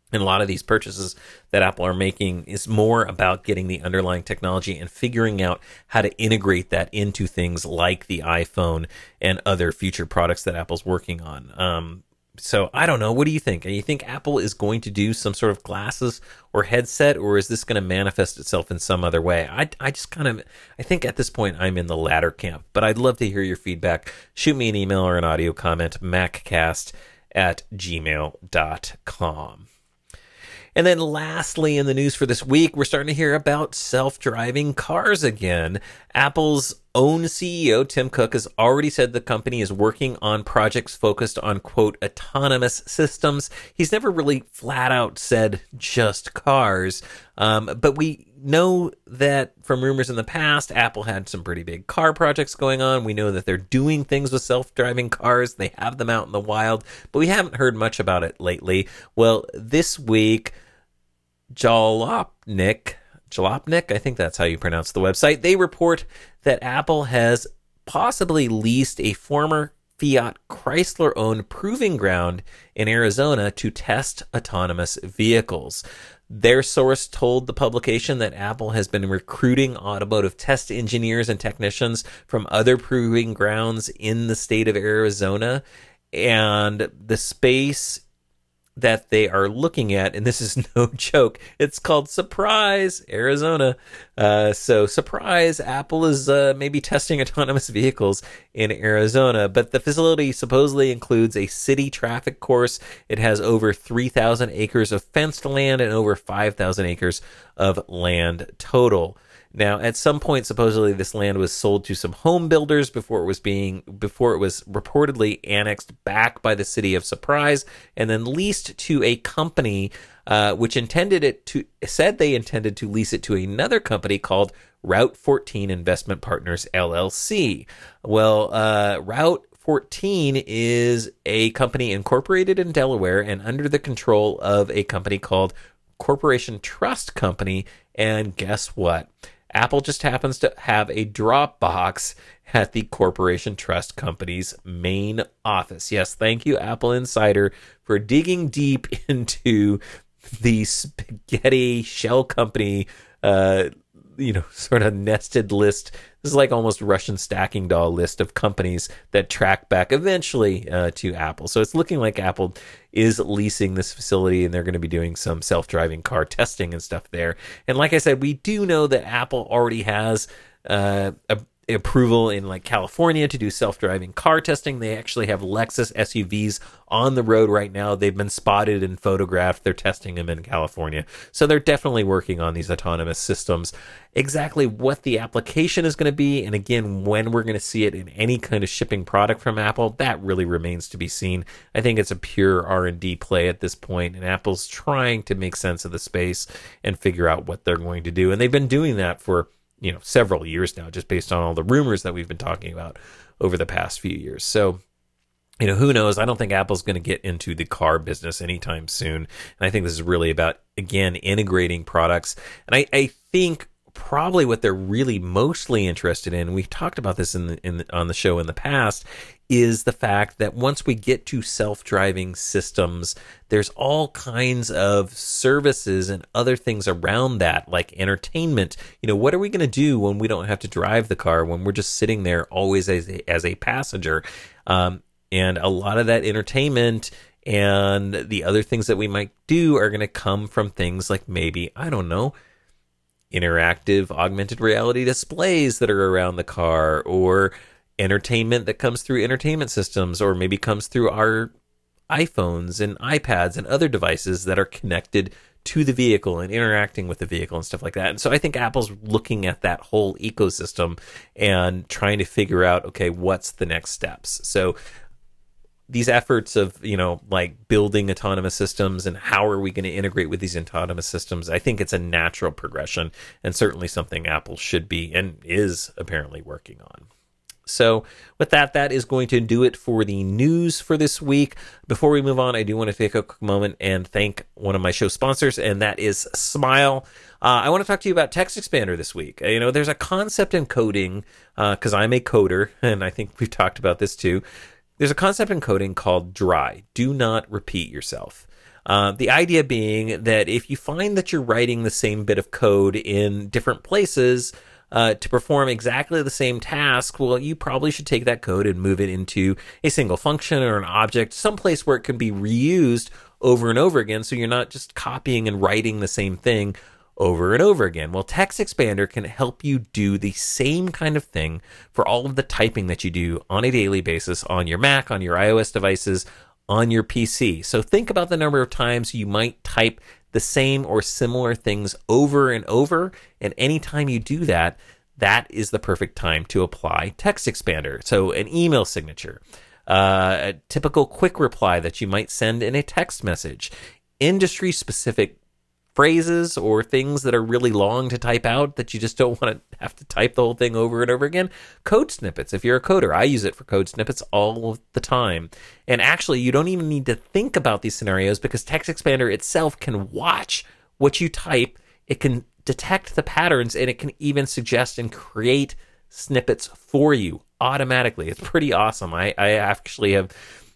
And a lot of these purchases that Apple are making is more about getting the underlying technology and figuring out how to integrate that into things like the iPhone and other future products that Apple's working on. Um, so I don't know. What do you think? Do you think Apple is going to do some sort of glasses or headset, or is this going to manifest itself in some other way? I, I just kind of, I think at this point I'm in the latter camp, but I'd love to hear your feedback. Shoot me an email or an audio comment, maccast at gmail dot com. And then lastly, in the news for this week, we're starting to hear about self-driving cars again. Apple's own C E O, Tim Cook, has already said the company is working on projects focused on, quote, autonomous systems. He's never really flat out said just cars. Um, but we know that from rumors in the past, Apple had some pretty big car projects going on. We know that they're doing things with self-driving cars. They have them out in the wild, but we haven't heard much about it lately. Well, this week, Jalopnik, Jalopnik, I think that's how you pronounce the website. They report that Apple has possibly leased a former Fiat Chrysler-owned proving ground in Arizona to test autonomous vehicles. Their source told the publication that Apple has been recruiting automotive test engineers and technicians from other proving grounds in the state of Arizona, and the space that they are looking at, and this is no joke, it's called Surprise, Arizona. Uh, so surprise, Apple is uh, maybe testing autonomous vehicles in Arizona, but the facility supposedly includes a city traffic course. It has over three thousand acres of fenced land and over five thousand acres of land total. Now, at some point, supposedly this land was sold to some home builders before it was being before it was reportedly annexed back by the city of Surprise and then leased to a company uh, which intended it to said they intended to lease it to another company called Route fourteen Investment Partners L L C. Well, uh, Route fourteen is a company incorporated in Delaware and under the control of a company called Corporation Trust Company. And guess what? Apple just happens to have a Dropbox at the Corporation Trust Company's main office. Yes, thank you, Apple Insider, for digging deep into the spaghetti shell company, uh, you know, sort of nested list. This is like almost Russian stacking doll list of companies that track back eventually uh, to Apple. So it's looking like Apple is leasing this facility and they're going to be doing some self-driving car testing and stuff there. And like I said, we do know that Apple already has uh, a approval in like California to do self-driving car testing. They actually have Lexus S U Vs on the road right now. They've been spotted and photographed. They're testing them in California. So they're definitely working on these autonomous systems. Exactly what the application is going to be, and again, when we're going to see it in any kind of shipping product from Apple, that really remains to be seen. I think it's a pure R and D play at this point, and Apple's trying to make sense of the space and figure out what they're going to do. And they've been doing that for you know, several years now, just based on all the rumors that we've been talking about over the past few years. So, you know, who knows? I don't think Apple's going to get into the car business anytime soon. And I think this is really about, again, integrating products. And I, I think probably what they're really mostly interested in, we've talked about this in the, in the, on the show in the past, is the fact that once we get to self-driving systems, there's all kinds of services and other things around that, like entertainment. You know, what are we going to do when we don't have to drive the car, when we're just sitting there always as a, as a passenger? Um, and a lot of that entertainment and the other things that we might do are going to come from things like maybe, I don't know, interactive augmented reality displays that are around the car, or entertainment that comes through entertainment systems, or maybe comes through our iPhones and iPads and other devices that are connected to the vehicle and interacting with the vehicle and stuff like that. And so I think Apple's looking at that whole ecosystem and trying to figure out, okay, what's the next steps? So these efforts of, you know, like building autonomous systems and how are we going to integrate with these autonomous systems, I think it's a natural progression and certainly something Apple should be and is apparently working on. So with that, that is going to do it for the news for this week. Before we move on, I do want to take a quick moment and thank one of my show sponsors, and that is Smile. Uh, I want to talk to you about Text Expander this week. You know, there's a concept in coding, because uh, I'm a coder, and I think we've talked about this too. There's a concept in coding called DRY, do not repeat yourself. Uh, the idea being that if you find that you're writing the same bit of code in different places uh, to perform exactly the same task, well, you probably should take that code and move it into a single function or an object, someplace where it can be reused over and over again, so you're not just copying and writing the same thing over and over again. Well, TextExpander can help you do the same kind of thing for all of the typing that you do on a daily basis on your Mac, on your iOS devices, on your P C. So think about the number of times you might type the same or similar things over and over, and anytime you do that, that is the perfect time to apply TextExpander. So an email signature, uh, a typical quick reply that you might send in a text message, industry-specific phrases or things that are really long to type out that you just don't want to have to type the whole thing over and over again. Code snippets. If you're a coder, I use it for code snippets all of the time. And actually, you don't even need to think about these scenarios because TextExpander itself can watch what you type. It can detect the patterns, and it can even suggest and create snippets for you automatically. It's pretty awesome. I, I actually have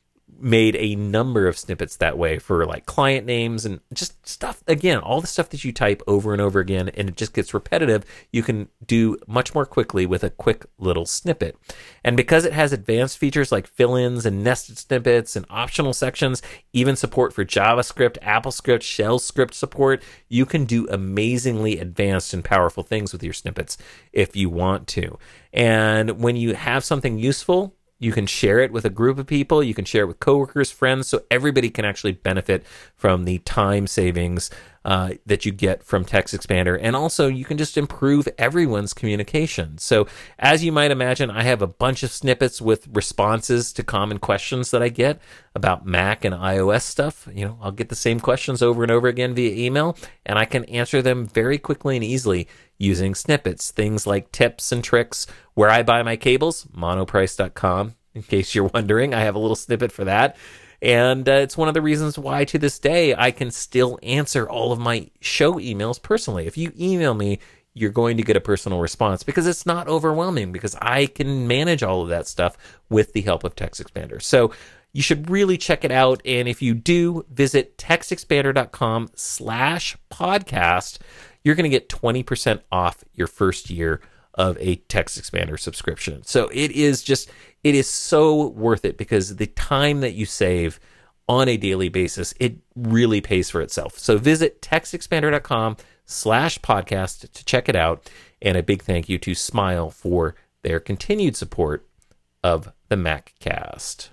made a number of snippets that way for like client names and just stuff. Again, all the stuff that you type over and over again and it just gets repetitive, you can do much more quickly with a quick little snippet. And because it has advanced features like fill-ins and nested snippets and optional sections, even support for JavaScript, AppleScript, Shell script support, you can do amazingly advanced and powerful things with your snippets if you want to. And when you have something useful, you can share it with a group of people. You can share it with coworkers, friends, so everybody can actually benefit from the time savings uh, that you get from TextExpander. And also, you can just improve everyone's communication. So as you might imagine, I have a bunch of snippets with responses to common questions that I get about Mac and iOS stuff. You know, I'll get the same questions over and over again via email, and I can answer them very quickly and easily using snippets. Things like tips and tricks, where I buy my cables, monoprice dot com. In case you're wondering, I have a little snippet for that. And uh, it's one of the reasons why to this day I can still answer all of my show emails personally. If you email me, you're going to get a personal response because it's not overwhelming, because I can manage all of that stuff with the help of TextExpander. So you should really check it out. And if you do, visit textexpander.com slash podcast. You're going to get twenty percent off your first year of a TextExpander subscription. So it is just, it is so worth it, because the time that you save on a daily basis, it really pays for itself. So visit textexpander.com slash podcast to check it out. And a big thank you to Smile for their continued support of the MacCast.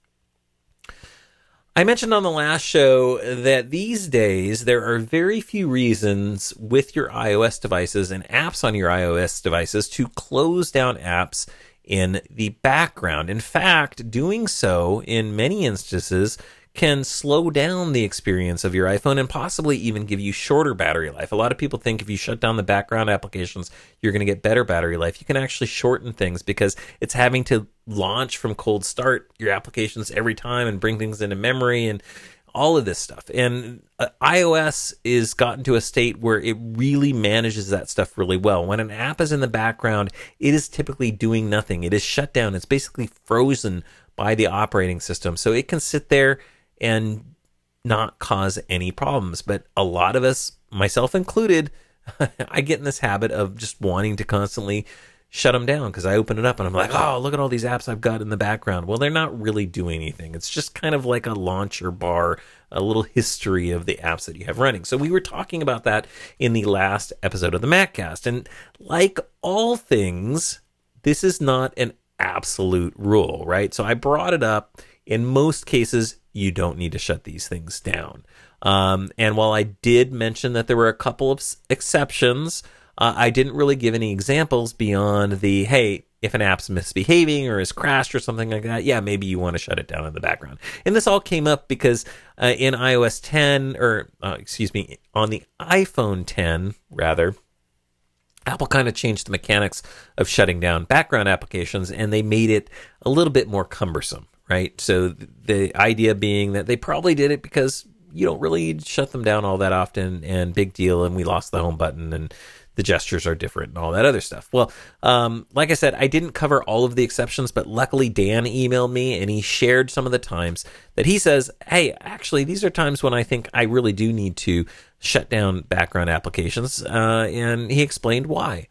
I mentioned on the last show that these days there are very few reasons with your iOS devices and apps on your iOS devices to close down apps in the background. In fact, doing so in many instances can slow down the experience of your iPhone and possibly even give you shorter battery life. A lot of people think if you shut down the background applications, you're going to get better battery life. You can actually shorten things because it's having to launch from cold start your applications every time and bring things into memory and all of this stuff. And uh, iOS is gotten to a state where it really manages that stuff really well. When an app is in the background, it is typically doing nothing. It is shut down. It's basically frozen by the operating system. So it can sit there and not cause any problems. But a lot of us, myself included, I get in this habit of just wanting to constantly shut them down because I open it up and I'm like, oh, look at all these apps I've got in the background. Well, they're not really doing anything. It's just kind of like a launcher bar, a little history of the apps that you have running. So we were talking about that in the last episode of the MacCast. And like all things, this is not an absolute rule, right? So I brought it up. In most cases, you don't need to shut these things down. Um, and while I did mention that there were a couple of exceptions, uh, I didn't really give any examples beyond the, hey, if an app's misbehaving or is crashed or something like that, yeah, maybe you want to shut it down in the background. And this all came up because uh, in iOS ten, or uh, excuse me, on the iPhone ten, rather, Apple kind of changed the mechanics of shutting down background applications, and they made it a little bit more cumbersome. Right. So the idea being that they probably did it because you don't really shut them down all that often, and big deal. And we lost the home button and the gestures are different and all that other stuff. Well, um, like I said, I didn't cover all of the exceptions, but luckily Dan emailed me and he shared some of the times that he says, hey, actually, these are times when I think I really do need to shut down background applications, uh, and he explained why.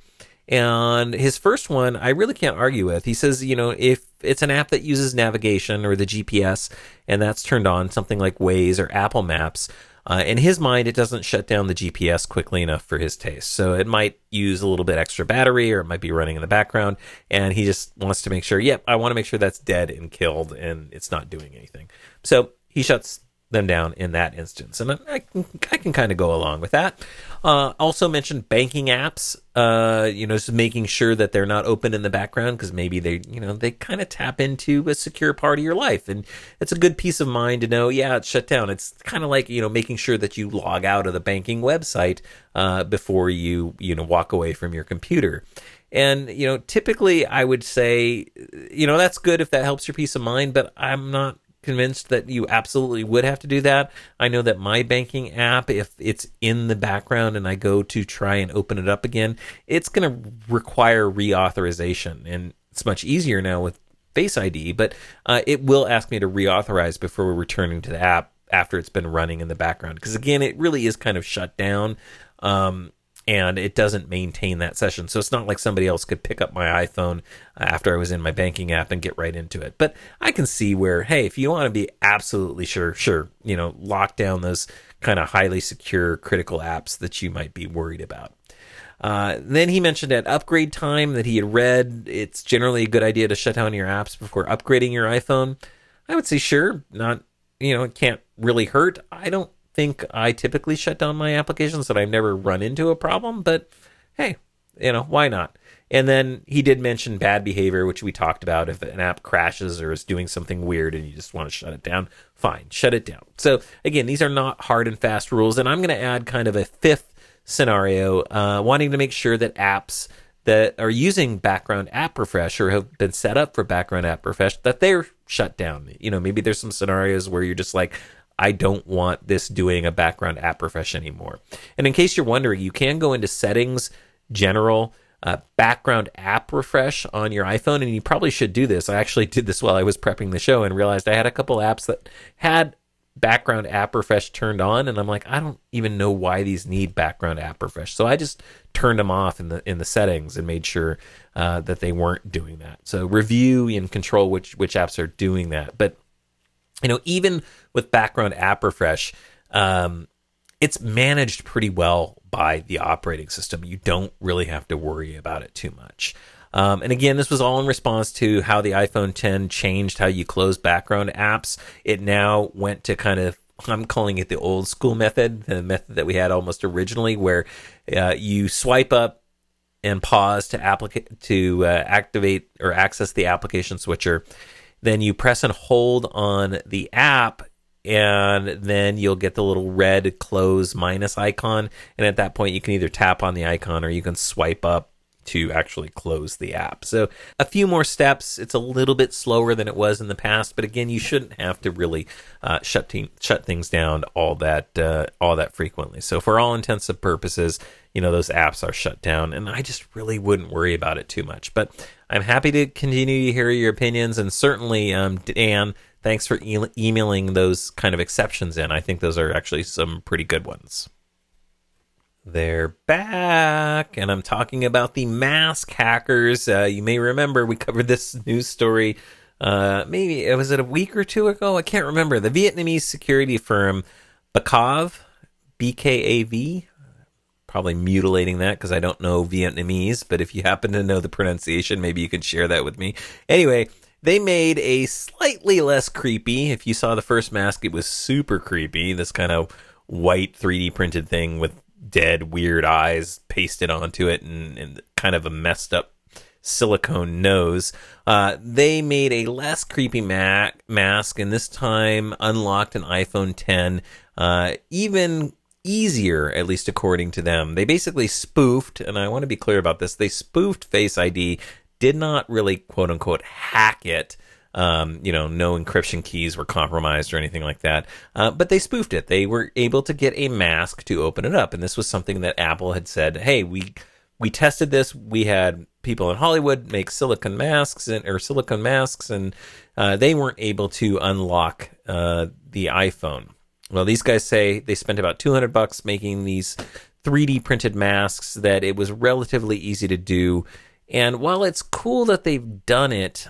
And his first one, I really can't argue with. He says, you know, if it's an app that uses navigation or the G P S and that's turned on, something like Waze or Apple Maps, uh, in his mind, it doesn't shut down the G P S quickly enough for his taste. So it might use a little bit extra battery or it might be running in the background. And he just wants to make sure, yep, I want to make sure that's dead and killed and it's not doing anything. So he shuts them down in that instance. And I can, I can kind of go along with that. Uh, also mentioned banking apps, uh, you know, just making sure that they're not open in the background because maybe they, you know, they kind of tap into a secure part of your life. And it's a good peace of mind to know, yeah, it's shut down. It's kind of like, you know, making sure that you log out of the banking website uh, before you, you know, walk away from your computer. And, you know, typically I would say, you know, that's good if that helps your peace of mind, but I'm not convinced that you absolutely would have to do that. I know that my banking app, if it's in the background and I go to try and open it up again, it's going to require reauthorization. And it's much easier now with Face I D, but uh, it will ask me to reauthorize before returning to the app after it's been running in the background. Because again, it really is kind of shut down. Um, and it doesn't maintain that session. So it's not like somebody else could pick up my iPhone after I was in my banking app and get right into it. But I can see where, hey, if you want to be absolutely sure, sure, you know, lock down those kind of highly secure critical apps that you might be worried about. Uh, then he mentioned at upgrade time that he had read it's generally a good idea to shut down your apps before upgrading your iPhone. I would say sure, not, you know, it can't really hurt. I don't think I typically shut down my applications, that I've never run into a problem, but hey, you know, why not? And then he did mention bad behavior, which we talked about. If an app crashes or is doing something weird and you just want to shut it down, fine, shut it down. So again, these are not hard and fast rules. And I'm going to add kind of a fifth scenario, uh, wanting to make sure that apps that are using background app refresh or have been set up for background app refresh, that they're shut down. You know, maybe there's some scenarios where you're just like, I don't want this doing a background app refresh anymore. And in case you're wondering, you can go into settings, general, uh, background app refresh on your iPhone, and you probably should do this. I actually did this while I was prepping the show and realized I had a couple apps that had background app refresh turned on, and I'm like, I don't even know why these need background app refresh. So I just turned them off in the in the settings and made sure uh, that they weren't doing that. So review and control which which apps are doing that. But you know, even with background app refresh, um, it's managed pretty well by the operating system. You don't really have to worry about it too much. Um, and again, this was all in response to how the iPhone ten changed how you close background apps. It now went to kind of, I'm calling it the old school method, the method that we had almost originally, where uh, you swipe up and pause to applica- to uh, activate or access the application switcher. Then you press and hold on the app, and then you'll get the little red close minus icon. And at that point, you can either tap on the icon or you can swipe up to actually close the app. So a few more steps. It's a little bit slower than it was in the past, but again, you shouldn't have to really uh, shut te- shut things down all that uh, all that frequently. So for all intents and purposes, you know, those apps are shut down, and I just really wouldn't worry about it too much. But I'm happy to continue to hear your opinions, and certainly, um, Dan, thanks for e- emailing those kind of exceptions in. I think those are actually some pretty good ones. They're back, and I'm talking about the mask hackers. Uh, you may remember we covered this news story, uh, maybe, was it a week or two ago? I can't remember. The Vietnamese security firm Bakav, B K A V, probably mutilating that because I don't know Vietnamese, but if you happen to know the pronunciation, maybe you could share that with me. Anyway, they made a slightly less creepy. If you saw the first mask, it was super creepy. This kind of white three D printed thing with dead, weird eyes pasted onto it and, and kind of a messed up silicone nose. Uh, they made a less creepy ma- mask, and this time unlocked an iPhone ten, uh, even easier, at least according to them. They basically spoofed, and I want to be clear about this, they spoofed Face I D, did not really quote-unquote hack it. Um, you know, no encryption keys were compromised or anything like that. Uh, but they spoofed it. They were able to get a mask to open it up. And this was something that Apple had said, hey, we we tested this. We had people in Hollywood make silicone masks and or silicone masks, and uh, they weren't able to unlock uh, the iPhone. Well, these guys say they spent about two hundred bucks making these three D printed masks, that it was relatively easy to do. And while it's cool that they've done it,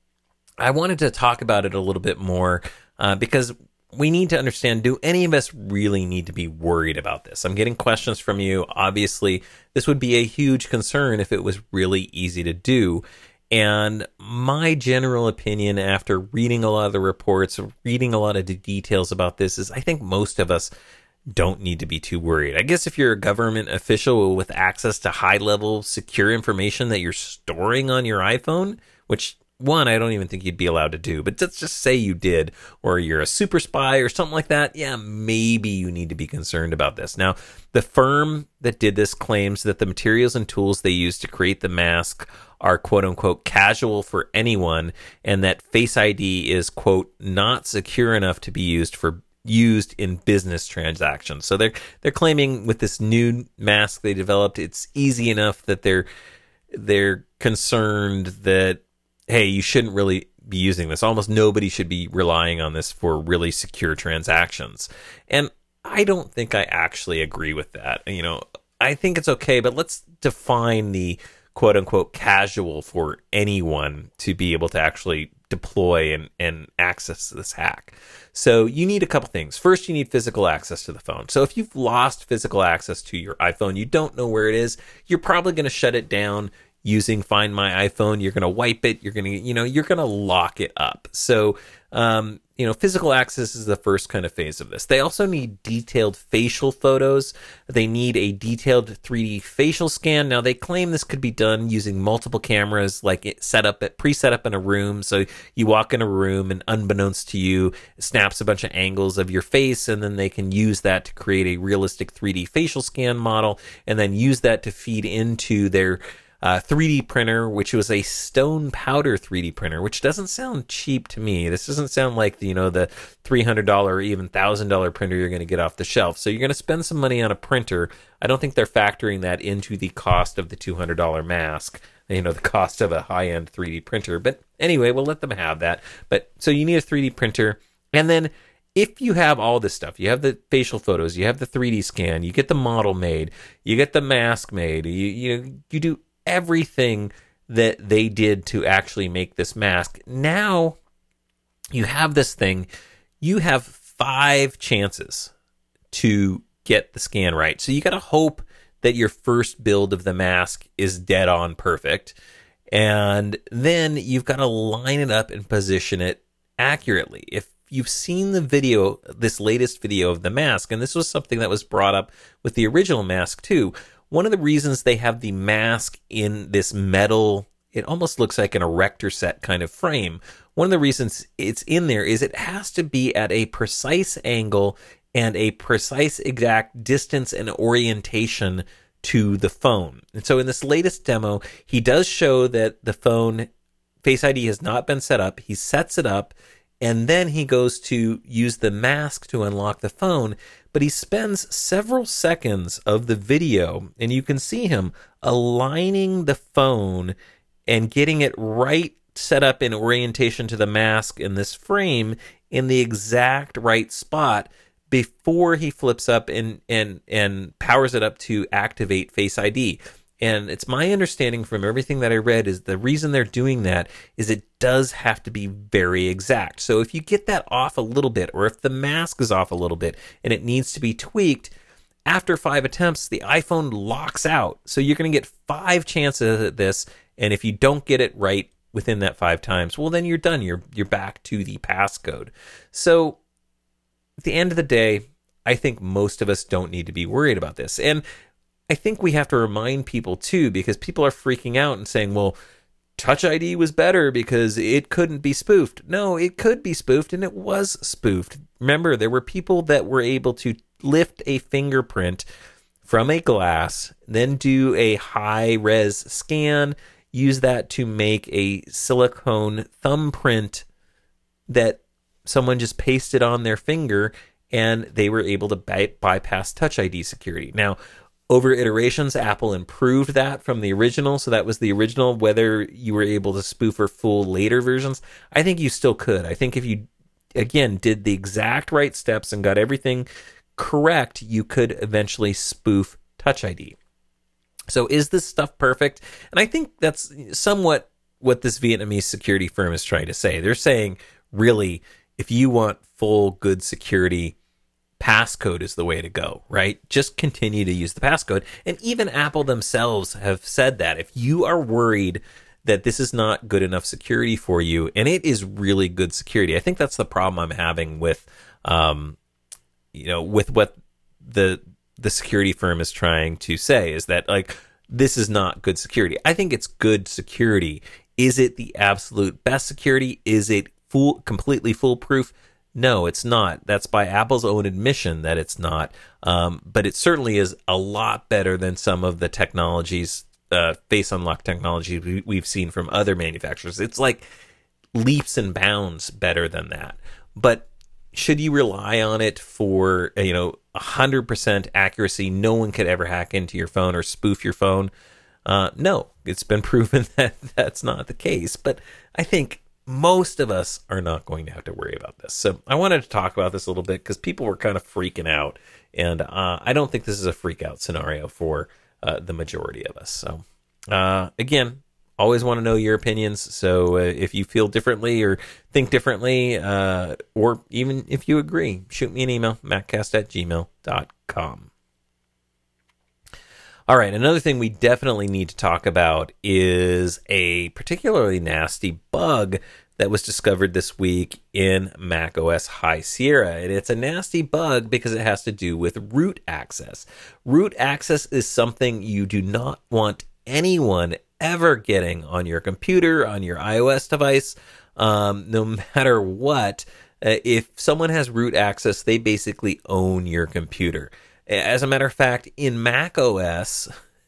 I wanted to talk about it a little bit more uh, because we need to understand, do any of us really need to be worried about this? I'm getting questions from you. Obviously, this would be a huge concern if it was really easy to do. And my general opinion after reading a lot of the reports, reading a lot of the details about this, is I think most of us don't need to be too worried. I guess if you're a government official with access to high-level secure information that you're storing on your iPhone, which, one, I don't even think you'd be allowed to do, but let's just say you did, or you're a super spy or something like that, yeah, maybe you need to be concerned about this. Now, the firm that did this claims that the materials and tools they used to create the mask are quote-unquote casual for anyone, and that Face I D is, quote, not secure enough to be used for used in business transactions. So they're they're claiming with this new mask they developed, it's easy enough that they're they're concerned that, hey, you shouldn't really be using this. Almost nobody should be relying on this for really secure transactions. And I don't think I actually agree with that. You know, I think it's okay, but let's define the quote unquote casual for anyone to be able to actually deploy and, and access this hack. So you need a couple things. First, you need physical access to the phone. So if you've lost physical access to your iPhone, you don't know where it is, you're probably going to shut it down using Find My iPhone. You're going to wipe it. You're going to, you know, you're going to lock it up. So, um, you know, physical access is the first kind of phase of this. They also need detailed facial photos. They need a detailed three D facial scan. Now, they claim this could be done using multiple cameras, like it set up at pre-set up in a room. So you walk in a room and unbeknownst to you, it snaps a bunch of angles of your face, and then they can use that to create a realistic three D facial scan model, and then use that to feed into their Uh, three D printer, which was a stone powder three D printer, which doesn't sound cheap to me. This doesn't sound like the, you know, the three hundred dollars or even one thousand dollars printer you're going to get off the shelf. So you're going to spend some money on a printer. I don't think they're factoring that into the cost of the two hundred dollars mask, you know, the cost of a high-end three D printer. But anyway, we'll let them have that. But so you need a three D printer. And then if you have all this stuff, you have the facial photos, you have the three D scan, you get the model made, you get the mask made, you you you do everything that they did to actually make this mask. Now you have this thing, you have five chances to get the scan right. So you got to hope that your first build of the mask is dead on perfect. And then you've got to line it up and position it accurately. If you've seen the video, this latest video of the mask, and this was something that was brought up with the original mask too, one of the reasons they have the mask in this metal, it almost looks like an erector set kind of frame. One of the reasons it's in there is it has to be at a precise angle and a precise exact distance and orientation to the phone. And so in this latest demo, he does show that the phone Face I D has not been set up. He sets it up, and then he goes to use the mask to unlock the phone. But he spends several seconds of the video, and you can see him aligning the phone and getting it right set up in orientation to the mask in this frame in the exact right spot before he flips up and and and powers it up to activate Face I D. And it's my understanding from everything that I read is the reason they're doing that is it does have to be very exact. So if you get that off a little bit, or if the mask is off a little bit and it needs to be tweaked, after five attempts, the iPhone locks out. So you're going to get five chances at this. And if you don't get it right within that five times, well, then you're done. You're, you're back to the passcode. So at the end of the day, I think most of us don't need to be worried about this. And I think we have to remind people too, because people are freaking out and saying, well, Touch I D was better because it couldn't be spoofed. No, it could be spoofed, and it was spoofed. Remember, there were people that were able to lift a fingerprint from a glass, then do a high-res scan, use that to make a silicone thumbprint that someone just pasted on their finger, and they were able to by- bypass Touch I D security. Now, over iterations, Apple improved that from the original. So that was the original. Whether you were able to spoof or fool later versions, I think you still could. I think if you, again, did the exact right steps and got everything correct, you could eventually spoof Touch I D. So is this stuff perfect? And I think that's somewhat what this Vietnamese security firm is trying to say. They're saying, really, if you want full good security, passcode is the way to go, right? Just continue to use the passcode. And even Apple themselves have said that. If you are worried that this is not good enough security for you, and it is really good security, I think that's the problem I'm having with, um, you know, with what the the security firm is trying to say, is that, like, this is not good security. I think it's good security. Is it the absolute best security? Is it full, completely foolproof? No, it's not. That's by Apple's own admission that it's not. Um, but it certainly is a lot better than some of the technologies, uh, face unlock technology we, we've seen from other manufacturers. It's like leaps and bounds better than that. But should you rely on it for, you know, one hundred percent accuracy? No one could ever hack into your phone or spoof your phone. Uh, no, it's been proven that that's not the case. But I think most of us are not going to have to worry about this. So I wanted to talk about this a little bit because people were kind of freaking out. And uh, I don't think this is a freak out scenario for uh, the majority of us. So uh, again, always want to know your opinions. So uh, if you feel differently or think differently, uh, or even if you agree, shoot me an email, maccast at gmail dot com. All right, another thing we definitely need to talk about is a particularly nasty bug that was discovered this week in macOS High Sierra. And it's a nasty bug because it has to do with root access. Root access is something you do not want anyone ever getting on your computer, on your iOS device, um, no matter what. Uh, if someone has root access, they basically own your computer. As a matter of fact, in macOS,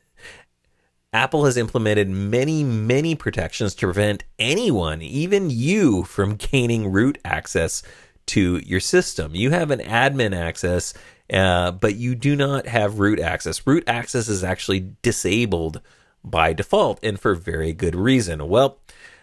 Apple has implemented many, many protections to prevent anyone, even you, from gaining root access to your system. You have an admin access, uh, but you do not have root access. Root access is actually disabled by default, and for very good reason. Well,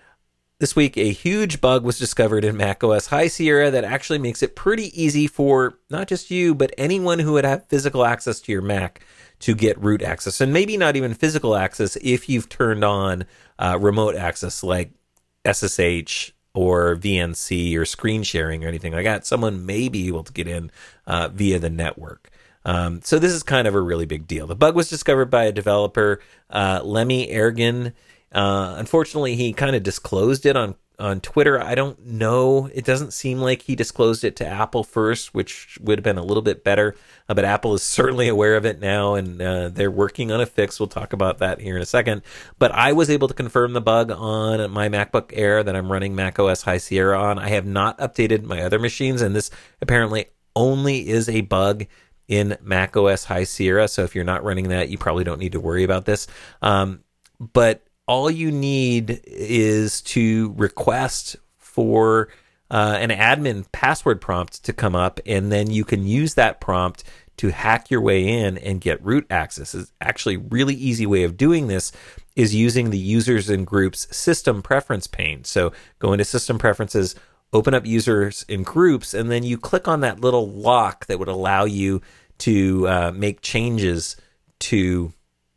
this week, a huge bug was discovered in macOS High Sierra that actually makes it pretty easy for not just you, but anyone who would have physical access to your Mac to get root access. And maybe not even physical access if you've turned on uh, remote access like S S H or V N C or screen sharing or anything like that. Someone may be able to get in uh, via the network. Um, so this is kind of a really big deal. The bug was discovered by a developer, uh, Lemmy Ergin. Uh, unfortunately, he kind of disclosed it on, on Twitter. I don't know. It doesn't seem like he disclosed it to Apple first, which would have been a little bit better. Uh, but Apple is certainly aware of it now, and uh, they're working on a fix. We'll talk about that here in a second. But I was able to confirm the bug on my MacBook Air that I'm running macOS High Sierra on. I have not updated my other machines, and this apparently only is a bug in macOS High Sierra. So if you're not running that, you probably don't need to worry about this. Um, but all you need is to request for uh, an admin password prompt to come up, and then you can use that prompt to hack your way in and get root access. It's actually a really easy way of doing this is using the users and groups system preference pane. So go into system preferences, open up users and groups, and then you click on that little lock that would allow you to uh, make changes to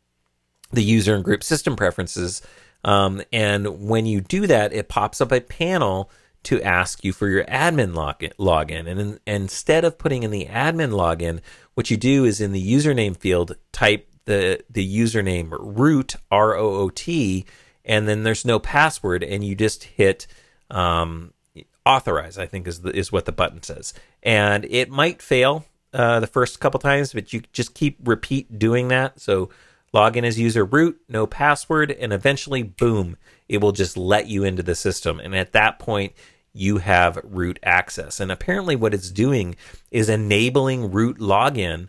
the user and group system preferences. Um, and when you do that, it pops up a panel to ask you for your admin log- login. And, in, and instead of putting in the admin login, what you do is in the username field, type the, the username root, R O O T, and then there's no password, and you just hit um, authorize, I think is, the, is what the button says. And it might fail uh, the first couple times, but you just keep repeat doing that. So log in as user root, no password, and eventually, boom, it will just let you into the system. And at that point, you have root access. And apparently what it's doing is enabling root login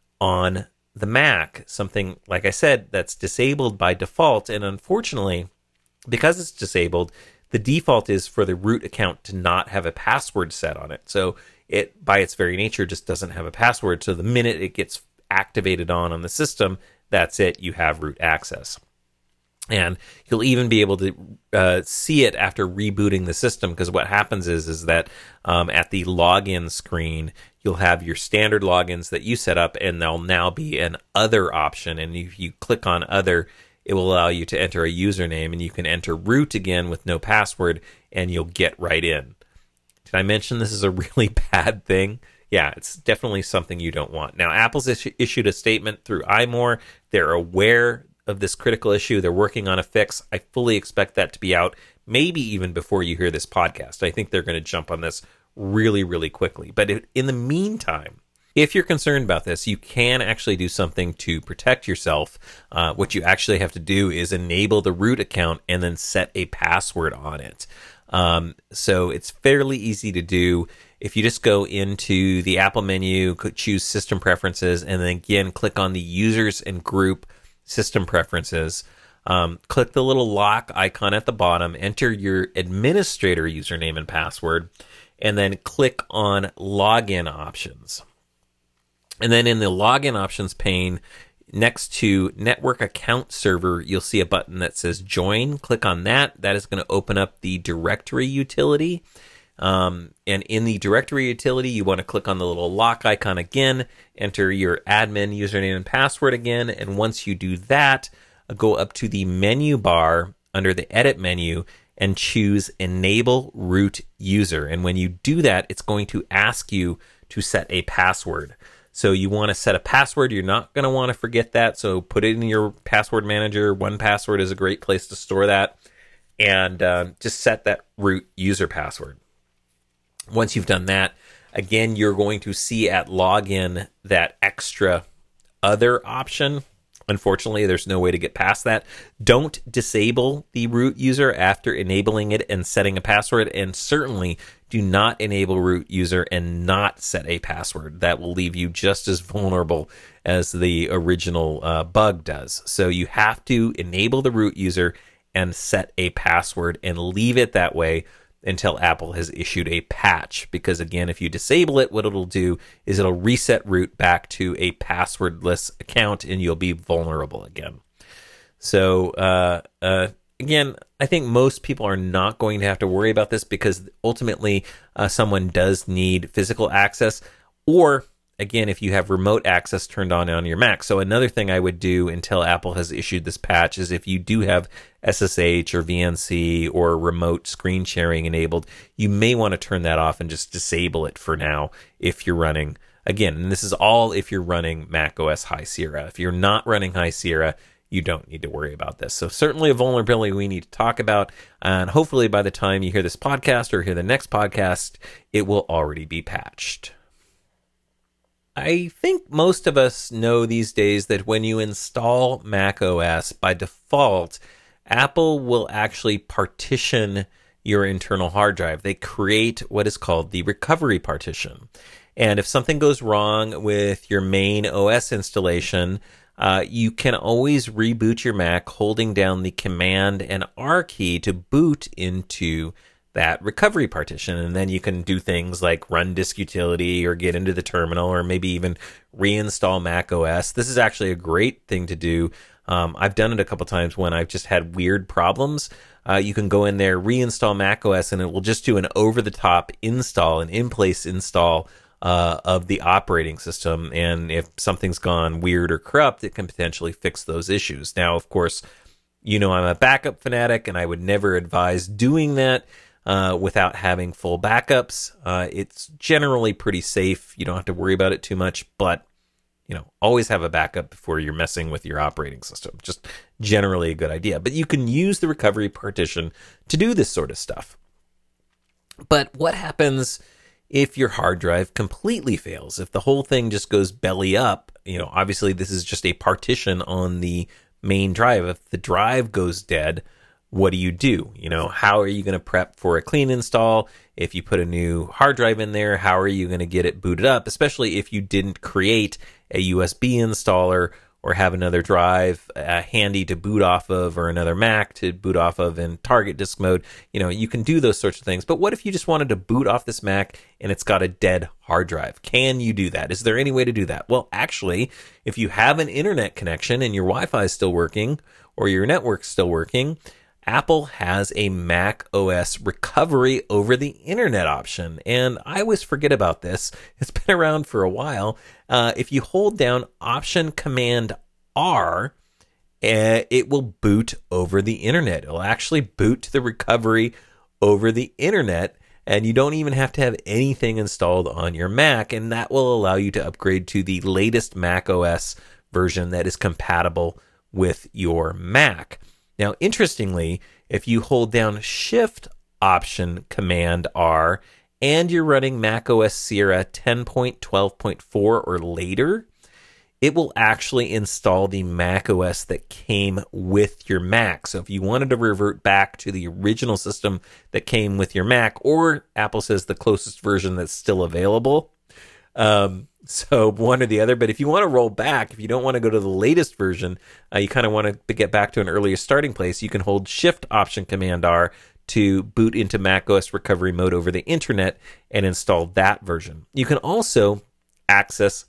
on the Mac, something, like I said, that's disabled by default. And unfortunately, because it's disabled, the default is for the root account to not have a password set on it. So it, by its very nature, just doesn't have a password. So the minute it gets activated on on the system, that's it. You have root access. And you'll even be able to uh, see it after rebooting the system, because what happens is is that um, at the login screen, you'll have your standard logins that you set up, and there'll now be an other option. And if you click on other, it will allow you to enter a username, and you can enter root again with no password, and you'll get right in. Did I mention this is a really bad thing? Yeah, it's definitely something you don't want. Now, Apple's issu- issued a statement through iMore. They're aware of this critical issue. They're working on a fix. I fully expect that to be out, maybe even before you hear this podcast. I think they're going to jump on this really, really quickly. But in the meantime, if you're concerned about this, you can actually do something to protect yourself. Uh, what you actually have to do is enable the root account and then set a password on it. Um, so it's fairly easy to do. If you just go into the Apple menu, choose System Preferences, and then again, click on the Users and Group System Preferences, um, click the little lock icon at the bottom, enter your administrator username and password, and then click on Login Options. And then in the Login Options pane, next to Network Account Server, you'll see a button that says Join. Click on that. That is going to open up the directory utility. Um, and in the directory utility, you want to click on the little lock icon again, enter your admin username and password again. And once you do that, go up to the menu bar under the edit menu and choose enable root user. And when you do that, it's going to ask you to set a password. So you want to set a password. You're not going to want to forget that. So put it in your password manager. one password is a great place to store that. And uh, just set that root user password. Once you've done that, again, you're going to see at login that extra other option. Unfortunately, there's no way to get past that. Don't disable the root user after enabling it and setting a password, and certainly do not enable root user and not set a password. That will leave you just as vulnerable as the original uh, bug does. So you have to enable the root user and set a password and leave it that way until Apple has issued a patch. Because again, if you disable it, what it'll do is it'll reset root back to a passwordless account and you'll be vulnerable again. So uh, uh, again, I think most people are not going to have to worry about this, because ultimately uh, someone does need physical access, or again, if you have remote access turned on on your Mac. So another thing I would do until Apple has issued this patch is if you do have S S H or V N C or remote screen sharing enabled, you may want to turn that off and just disable it for now if you're running. Again, and this is all if you're running macOS High Sierra. If you're not running High Sierra, you don't need to worry about this. So certainly a vulnerability we need to talk about. And hopefully by the time you hear this podcast or hear the next podcast, it will already be patched. I think most of us know these days that when you install macOS, by default, Apple will actually partition your internal hard drive. They create what is called the recovery partition. And if something goes wrong with your main O S installation, uh, you can always reboot your Mac holding down the Command and R key to boot into that recovery partition, and then you can do things like run disk utility or get into the terminal or maybe even reinstall macOS. This is actually a great thing to do. Um, I've done it a couple times when I've just had weird problems. Uh, you can go in there, reinstall macOS, and it will just do an over-the-top install, an in-place install uh, of the operating system. And if something's gone weird or corrupt, it can potentially fix those issues. Now, of course, you know I'm a backup fanatic, and I would never advise doing that Uh, without having full backups. Uh, it's generally pretty safe. You don't have to worry about it too much, but you know, always have a backup before you're messing with your operating system. Just generally a good idea. But you can use the recovery partition to do this sort of stuff. But what happens if your hard drive completely fails? If the whole thing just goes belly up, you know, obviously this is just a partition on the main drive. If the drive goes dead, what do you do? You know, how are you going to prep for a clean install? If you put a new hard drive in there, how are you going to get it booted up? Especially if you didn't create a U S B installer or have another drive uh, handy to boot off of, or another Mac to boot off of in target disk mode. You know, you can do those sorts of things. But what if you just wanted to boot off this Mac and it's got a dead hard drive? Can you do that? Is there any way to do that? Well, actually, if you have an internet connection and your Wi-Fi is still working or your network's still working, Apple has a Mac O S recovery over the internet option. And I always forget about this. It's been around for a while. Uh, if you hold down Option Command R, uh, it will boot over the internet. It'll actually boot to the recovery over the internet, and you don't even have to have anything installed on your Mac. And that will allow you to upgrade to the latest Mac O S version that is compatible with your Mac. Now, interestingly, if you hold down Shift Option Command R and you're running macOS Sierra ten point twelve point four or later, it will actually install the macOS that came with your Mac. So if you wanted to revert back to the original system that came with your Mac, or Apple says the closest version that's still available, um, so one or the other. But if you want to roll back, if you don't want to go to the latest version, uh, you kind of want to get back to an earlier starting place, you can hold Shift Option Command R to boot into macOS recovery mode over the internet and install that version. You can also access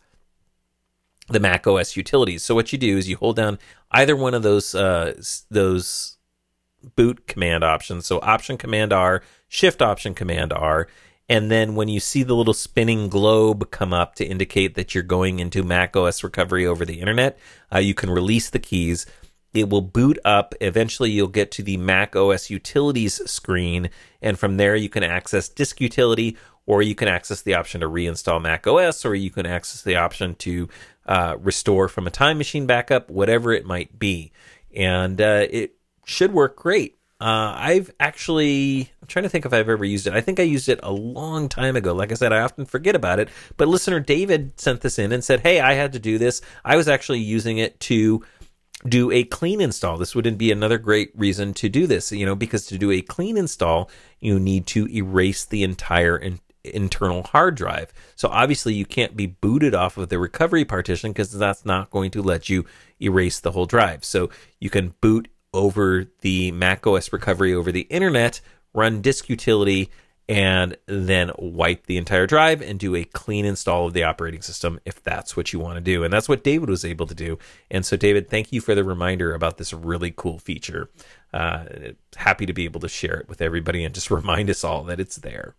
the macOS utilities. So what you do is you hold down either one of those uh, those boot command options. So Option Command R, Shift Option Command R. And then when you see the little spinning globe come up to indicate that you're going into macOS recovery over the internet, uh, you can release the keys. It will boot up. Eventually, you'll get to the macOS utilities screen. And from there, you can access Disk Utility, or you can access the option to reinstall macOS, or you can access the option to uh, restore from a Time Machine backup, whatever it might be. And uh, it should work great. Uh, I've actually, I'm trying to think if I've ever used it. I think I used it a long time ago. Like I said, I often forget about it. But listener David sent this in and said, hey, I had to do this. I was actually using it to do a clean install. This would be another great reason to do this, you know, because to do a clean install, you need to erase the entire in- internal hard drive. So obviously you can't be booted off of the recovery partition because that's not going to let you erase the whole drive. So you can boot over the macOS recovery over the internet, run Disk Utility, and then wipe the entire drive and do a clean install of the operating system if that's what you want to do. And that's what David was able to do. And so, David, thank you for the reminder about this really cool feature. Uh, happy to be able to share it with everybody and just remind us all that it's there.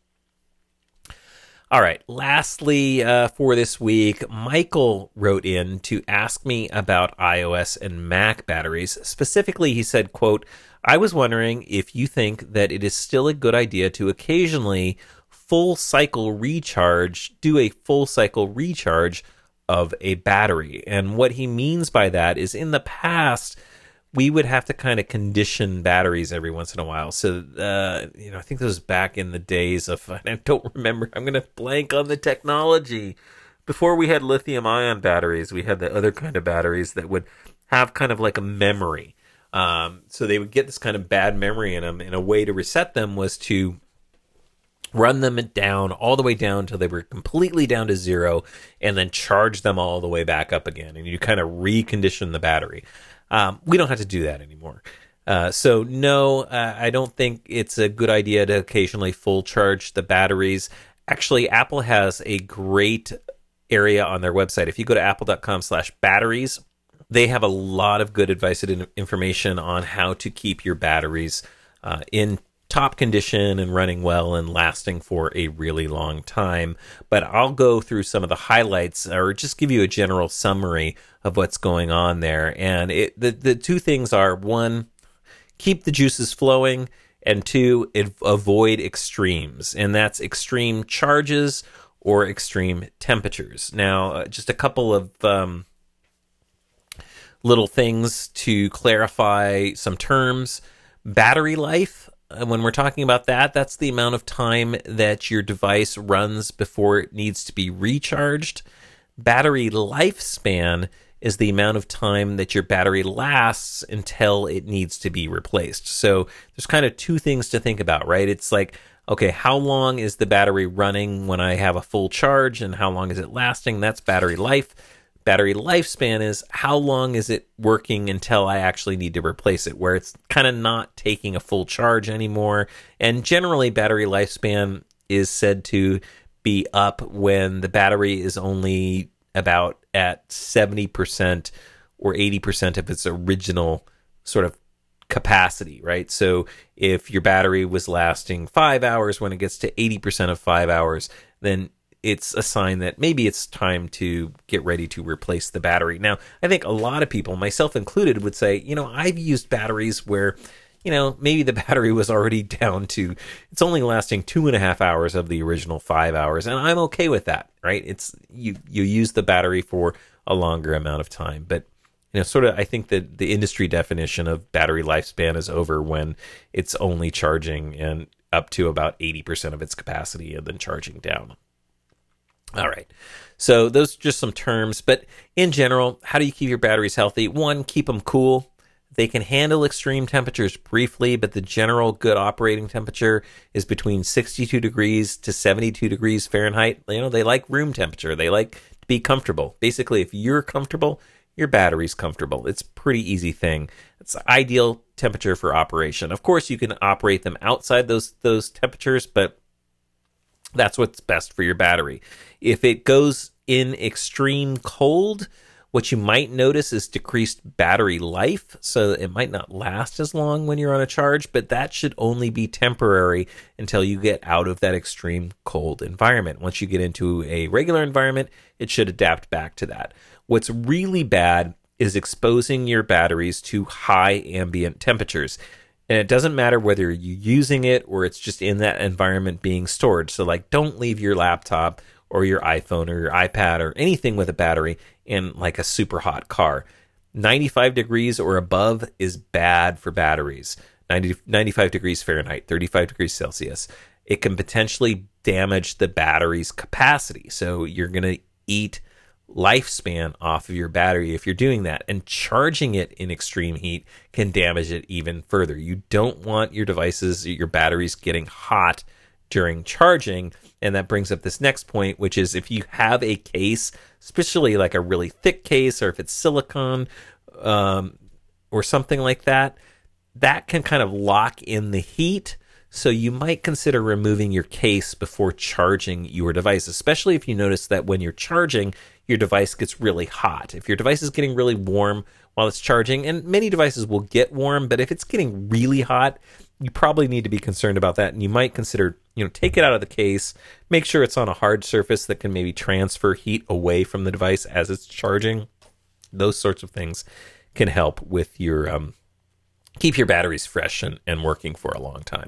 All right, lastly uh, for this week, Michael wrote in to ask me about iOS and Mac batteries. Specifically, he said, quote, I was wondering if you think that it is still a good idea to occasionally full cycle recharge, do a full cycle recharge of a battery. And what he means by that is in the past, we would have to kind of condition batteries every once in a while. So, uh, you know, I think this was back in the days of, I don't remember, I'm going to blank on the technology. Before we had lithium ion batteries, we had the other kind of batteries that would have kind of like a memory. Um, so they would get this kind of bad memory in them. And a way to reset them was to run them down, all the way down until they were completely down to zero, and then charge them all the way back up again. And you kind of recondition the battery. Um, we don't have to do that anymore. Uh, so no, uh, I don't think it's a good idea to occasionally full charge the batteries. Actually, Apple has a great area on their website. If you go to apple.com slash batteries, they have a lot of good advice and information on how to keep your batteries uh, in top condition and running well and lasting for a really long time. But I'll go through some of the highlights or just give you a general summary of what's going on there. And it, the, the two things are, one, keep the juices flowing, and two, avoid extremes. And that's extreme charges or extreme temperatures. Now, uh, just a couple of um, little things to clarify some terms. Battery life. When we're talking about that, that's the amount of time that your device runs before it needs to be recharged. Battery lifespan is the amount of time that your battery lasts until it needs to be replaced. So there's kind of two things to think about, right? It's like, okay, how long is the battery running when I have a full charge, and how long is it lasting? That's battery life. Battery lifespan is how long is it working until I actually need to replace it, where it's kind of not taking a full charge anymore. And generally, battery lifespan is said to be up when the battery is only about at seventy percent or eighty percent of its original sort of capacity, right? So if your battery was lasting five hours, when it gets to eighty percent of five hours, then it's a sign that maybe it's time to get ready to replace the battery. Now, I think a lot of people, myself included, would say, you know, I've used batteries where, you know, maybe the battery was already down to, it's only lasting two and a half hours of the original five hours. And I'm okay with that, right? It's, you, you use the battery for a longer amount of time. But, you know, sort of, I think that the industry definition of battery lifespan is over when it's only charging and up to about eighty percent of its capacity and then charging down. All right. So those are just some terms, but in general, how do you keep your batteries healthy? One, keep them cool. They can handle extreme temperatures briefly, but the general good operating temperature is between sixty-two degrees to seventy-two degrees Fahrenheit. You know, they like room temperature. They like to be comfortable. Basically, if you're comfortable, your battery's comfortable. It's a pretty easy thing. It's the ideal temperature for operation. Of course, you can operate them outside those those temperatures, but that's what's best for your battery. If it goes in extreme cold, what you might notice is decreased battery life, so it might not last as long when you're on a charge, but that should only be temporary until you get out of that extreme cold environment. Once you get into a regular environment, it should adapt back to that. What's really bad is exposing your batteries to high ambient temperatures. And it doesn't matter whether you're using it or it's just in that environment being stored. So like, don't leave your laptop or your iPhone or your iPad or anything with a battery in like a super hot car. ninety-five degrees or above is bad for batteries. ninety, ninety-five degrees Fahrenheit, thirty-five degrees Celsius. It can potentially damage the battery's capacity. So you're going to eat lifespan off of your battery if you're doing that, and charging it in extreme heat can damage it even further. You don't want your devices, your batteries getting hot during charging. And that brings up this next point, which is if you have a case, especially like a really thick case, or if it's silicone um, or something like that, that can kind of lock in the heat. So you might consider removing your case before charging your device, especially if you notice that when you're charging, your device gets really hot. If your device is getting really warm while it's charging, and many devices will get warm, but if it's getting really hot, you probably need to be concerned about that. And you might consider, you know, take it out of the case, make sure it's on a hard surface that can maybe transfer heat away from the device as it's charging. Those sorts of things can help with your, um, keep your batteries fresh and, and working for a long time.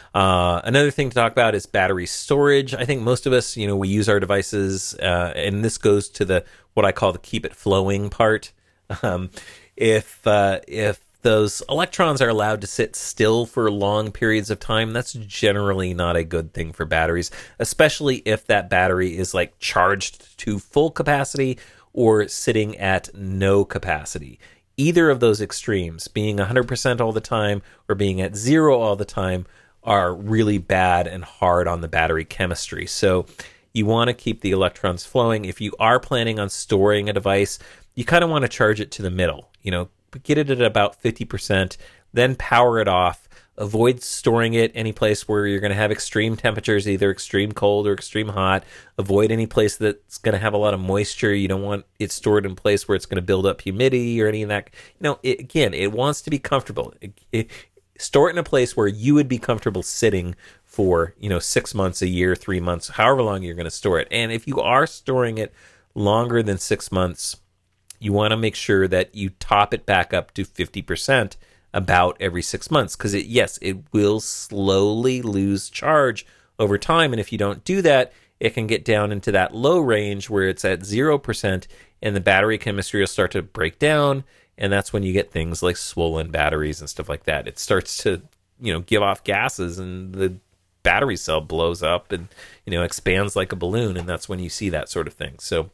Uh, another thing to talk about is battery storage. I think most of us, you know, we use our devices, uh, and this goes to the what I call the keep it flowing part. Um, if uh, if those electrons are allowed to sit still for long periods of time, that's generally not a good thing for batteries, especially if that battery is like charged to full capacity or sitting at no capacity. Either of those extremes, being one hundred percent all the time or being at zero all the time, are really bad and hard on the battery chemistry. So you want to keep the electrons flowing. If you are planning on storing a device, you kind of want to charge it to the middle. You know, get it at about fifty percent, then power it off. Avoid storing it any place where you're going to have extreme temperatures, either extreme cold or extreme hot. Avoid any place that's going to have a lot of moisture. You don't want it stored in a place where it's going to build up humidity or any of that. You know, it, again, it wants to be comfortable. It, it, store it in a place where you would be comfortable sitting for, you know, six months, a year, three months, however long you're going to store it. And if you are storing it longer than six months, you want to make sure that you top it back up to fifty percent about every six months. Because, it, yes, it will slowly lose charge over time. And if you don't do that, it can get down into that low range where it's at zero percent and the battery chemistry will start to break down. And that's when you get things like swollen batteries and stuff like that. It starts to, you know, give off gases and the battery cell blows up and, you know, expands like a balloon. And that's when you see that sort of thing. So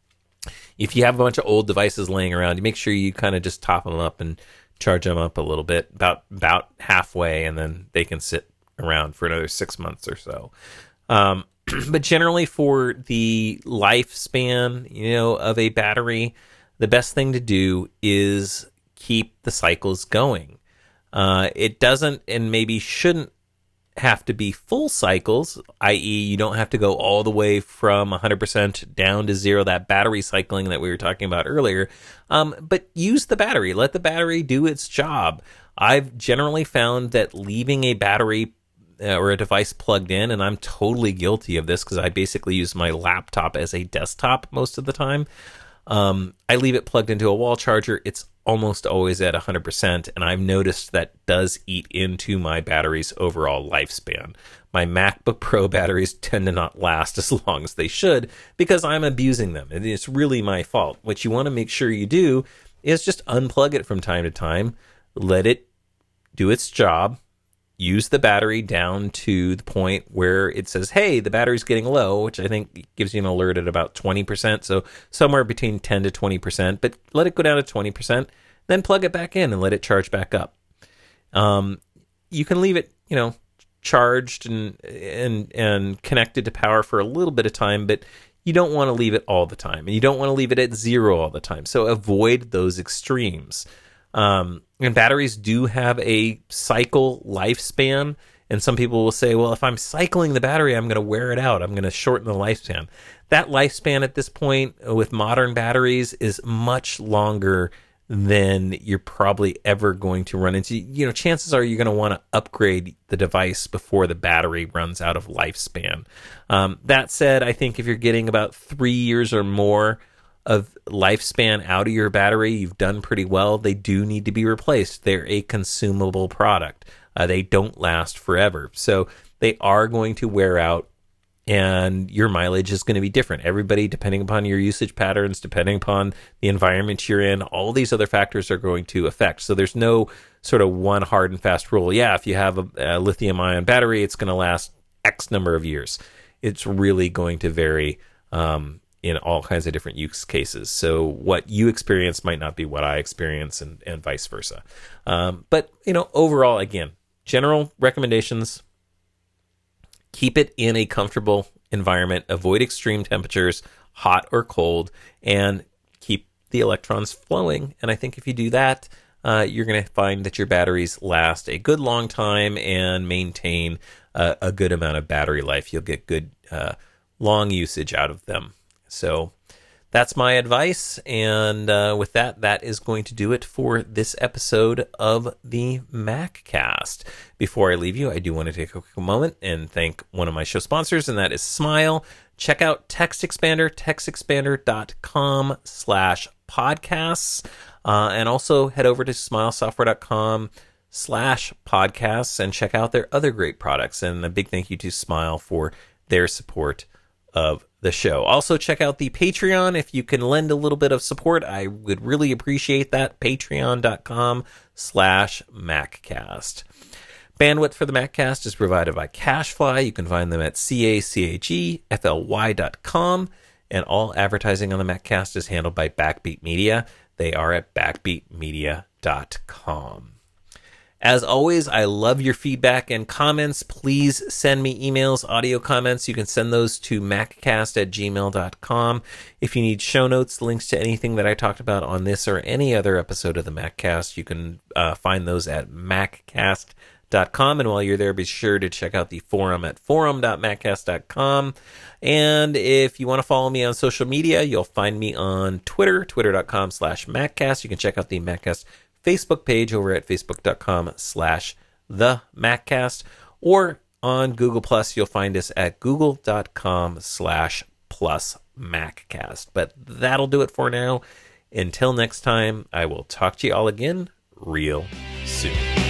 if you have a bunch of old devices laying around, you make sure you kind of just top them up and charge them up a little bit, about, about halfway, and then they can sit around for another six months or so. Um, But generally for the lifespan, you know, of a battery, the best thing to do is keep the cycles going. Uh, it doesn't and maybe shouldn't have to be full cycles, that is you don't have to go all the way from one hundred percent down to zero, that battery cycling that we were talking about earlier. Um, but use the battery. Let the battery do its job. I've generally found that leaving a battery uh, or a device plugged in, and I'm totally guilty of this because I basically use my laptop as a desktop most of the time. Um, I leave it plugged into a wall charger. It's almost always at one hundred percent, and I've noticed that does eat into my battery's overall lifespan. My MacBook Pro batteries tend to not last as long as they should because I'm abusing them, and it's really my fault. What you want to make sure you do is just unplug it from time to time, let it do its job, use the battery down to the point where it says, hey, the battery's getting low, which I think gives you an alert at about twenty percent. So somewhere between ten to twenty percent, but let it go down to twenty percent, then plug it back in and let it charge back up. Um, you can leave it, you know, charged and, and, and connected to power for a little bit of time, but you don't want to leave it all the time, and you don't want to leave it at zero all the time. So avoid those extremes. Um, and batteries do have a cycle lifespan. And some people will say, well, if I'm cycling the battery, I'm going to wear it out. I'm going to shorten the lifespan. That lifespan at this point with modern batteries is much longer than you're probably ever going to run into. You know, chances are you're going to want to upgrade the device before the battery runs out of lifespan. Um, that said, I think if you're getting about three years or more of lifespan out of your battery, you've done pretty well. They do need to be replaced. They're a consumable product. Uh, they don't last forever. So they are going to wear out, and your mileage is going to be different. Everybody, depending upon your usage patterns, depending upon the environment you're in, all these other factors are going to affect. So there's no sort of one hard and fast rule. Yeah, if you have a, a lithium ion battery, it's going to last X number of years. It's really going to vary um, in all kinds of different use cases. So what you experience might not be what I experience, and, and vice versa. Um, but, you know, overall, again, general recommendations: keep it in a comfortable environment, avoid extreme temperatures, hot or cold, and keep the electrons flowing. And I think if you do that, uh, you're going to find that your batteries last a good long time and maintain uh, a good amount of battery life. You'll get good uh, long usage out of them. So that's my advice. And uh, with that, that is going to do it for this episode of the MacCast. Before I leave you, I do want to take a quick moment and thank one of my show sponsors, and that is Smile. Check out TextExpander, textexpander.com slash podcasts. Uh, and also head over to smilesoftware.com slash podcasts and check out their other great products. And a big thank you to Smile for their support of the show. Also, check out the Patreon. If you can lend a little bit of support, I would really appreciate that. Patreon.com slash MacCast. Bandwidth for the MacCast is provided by CacheFly. You can find them at C A C H E F L Y dot com. And all advertising on the MacCast is handled by Backbeat Media. They are at backbeat media dot com. As always, I love your feedback and comments. Please send me emails, audio comments. You can send those to maccast at gmail dot com. If you need show notes, links to anything that I talked about on this or any other episode of the MacCast, you can uh, find those at maccast dot com. And while you're there, be sure to check out the forum at forum dot maccast dot com. And if you want to follow me on social media, you'll find me on Twitter, twitter.com slash MacCast. You can check out the MacCast Facebook page over at facebook.com slash the MacCast, or on Google Plus, you'll find us at google.com slash plus MacCast. But that'll do it for now. Until next time, I will talk to you all again real soon.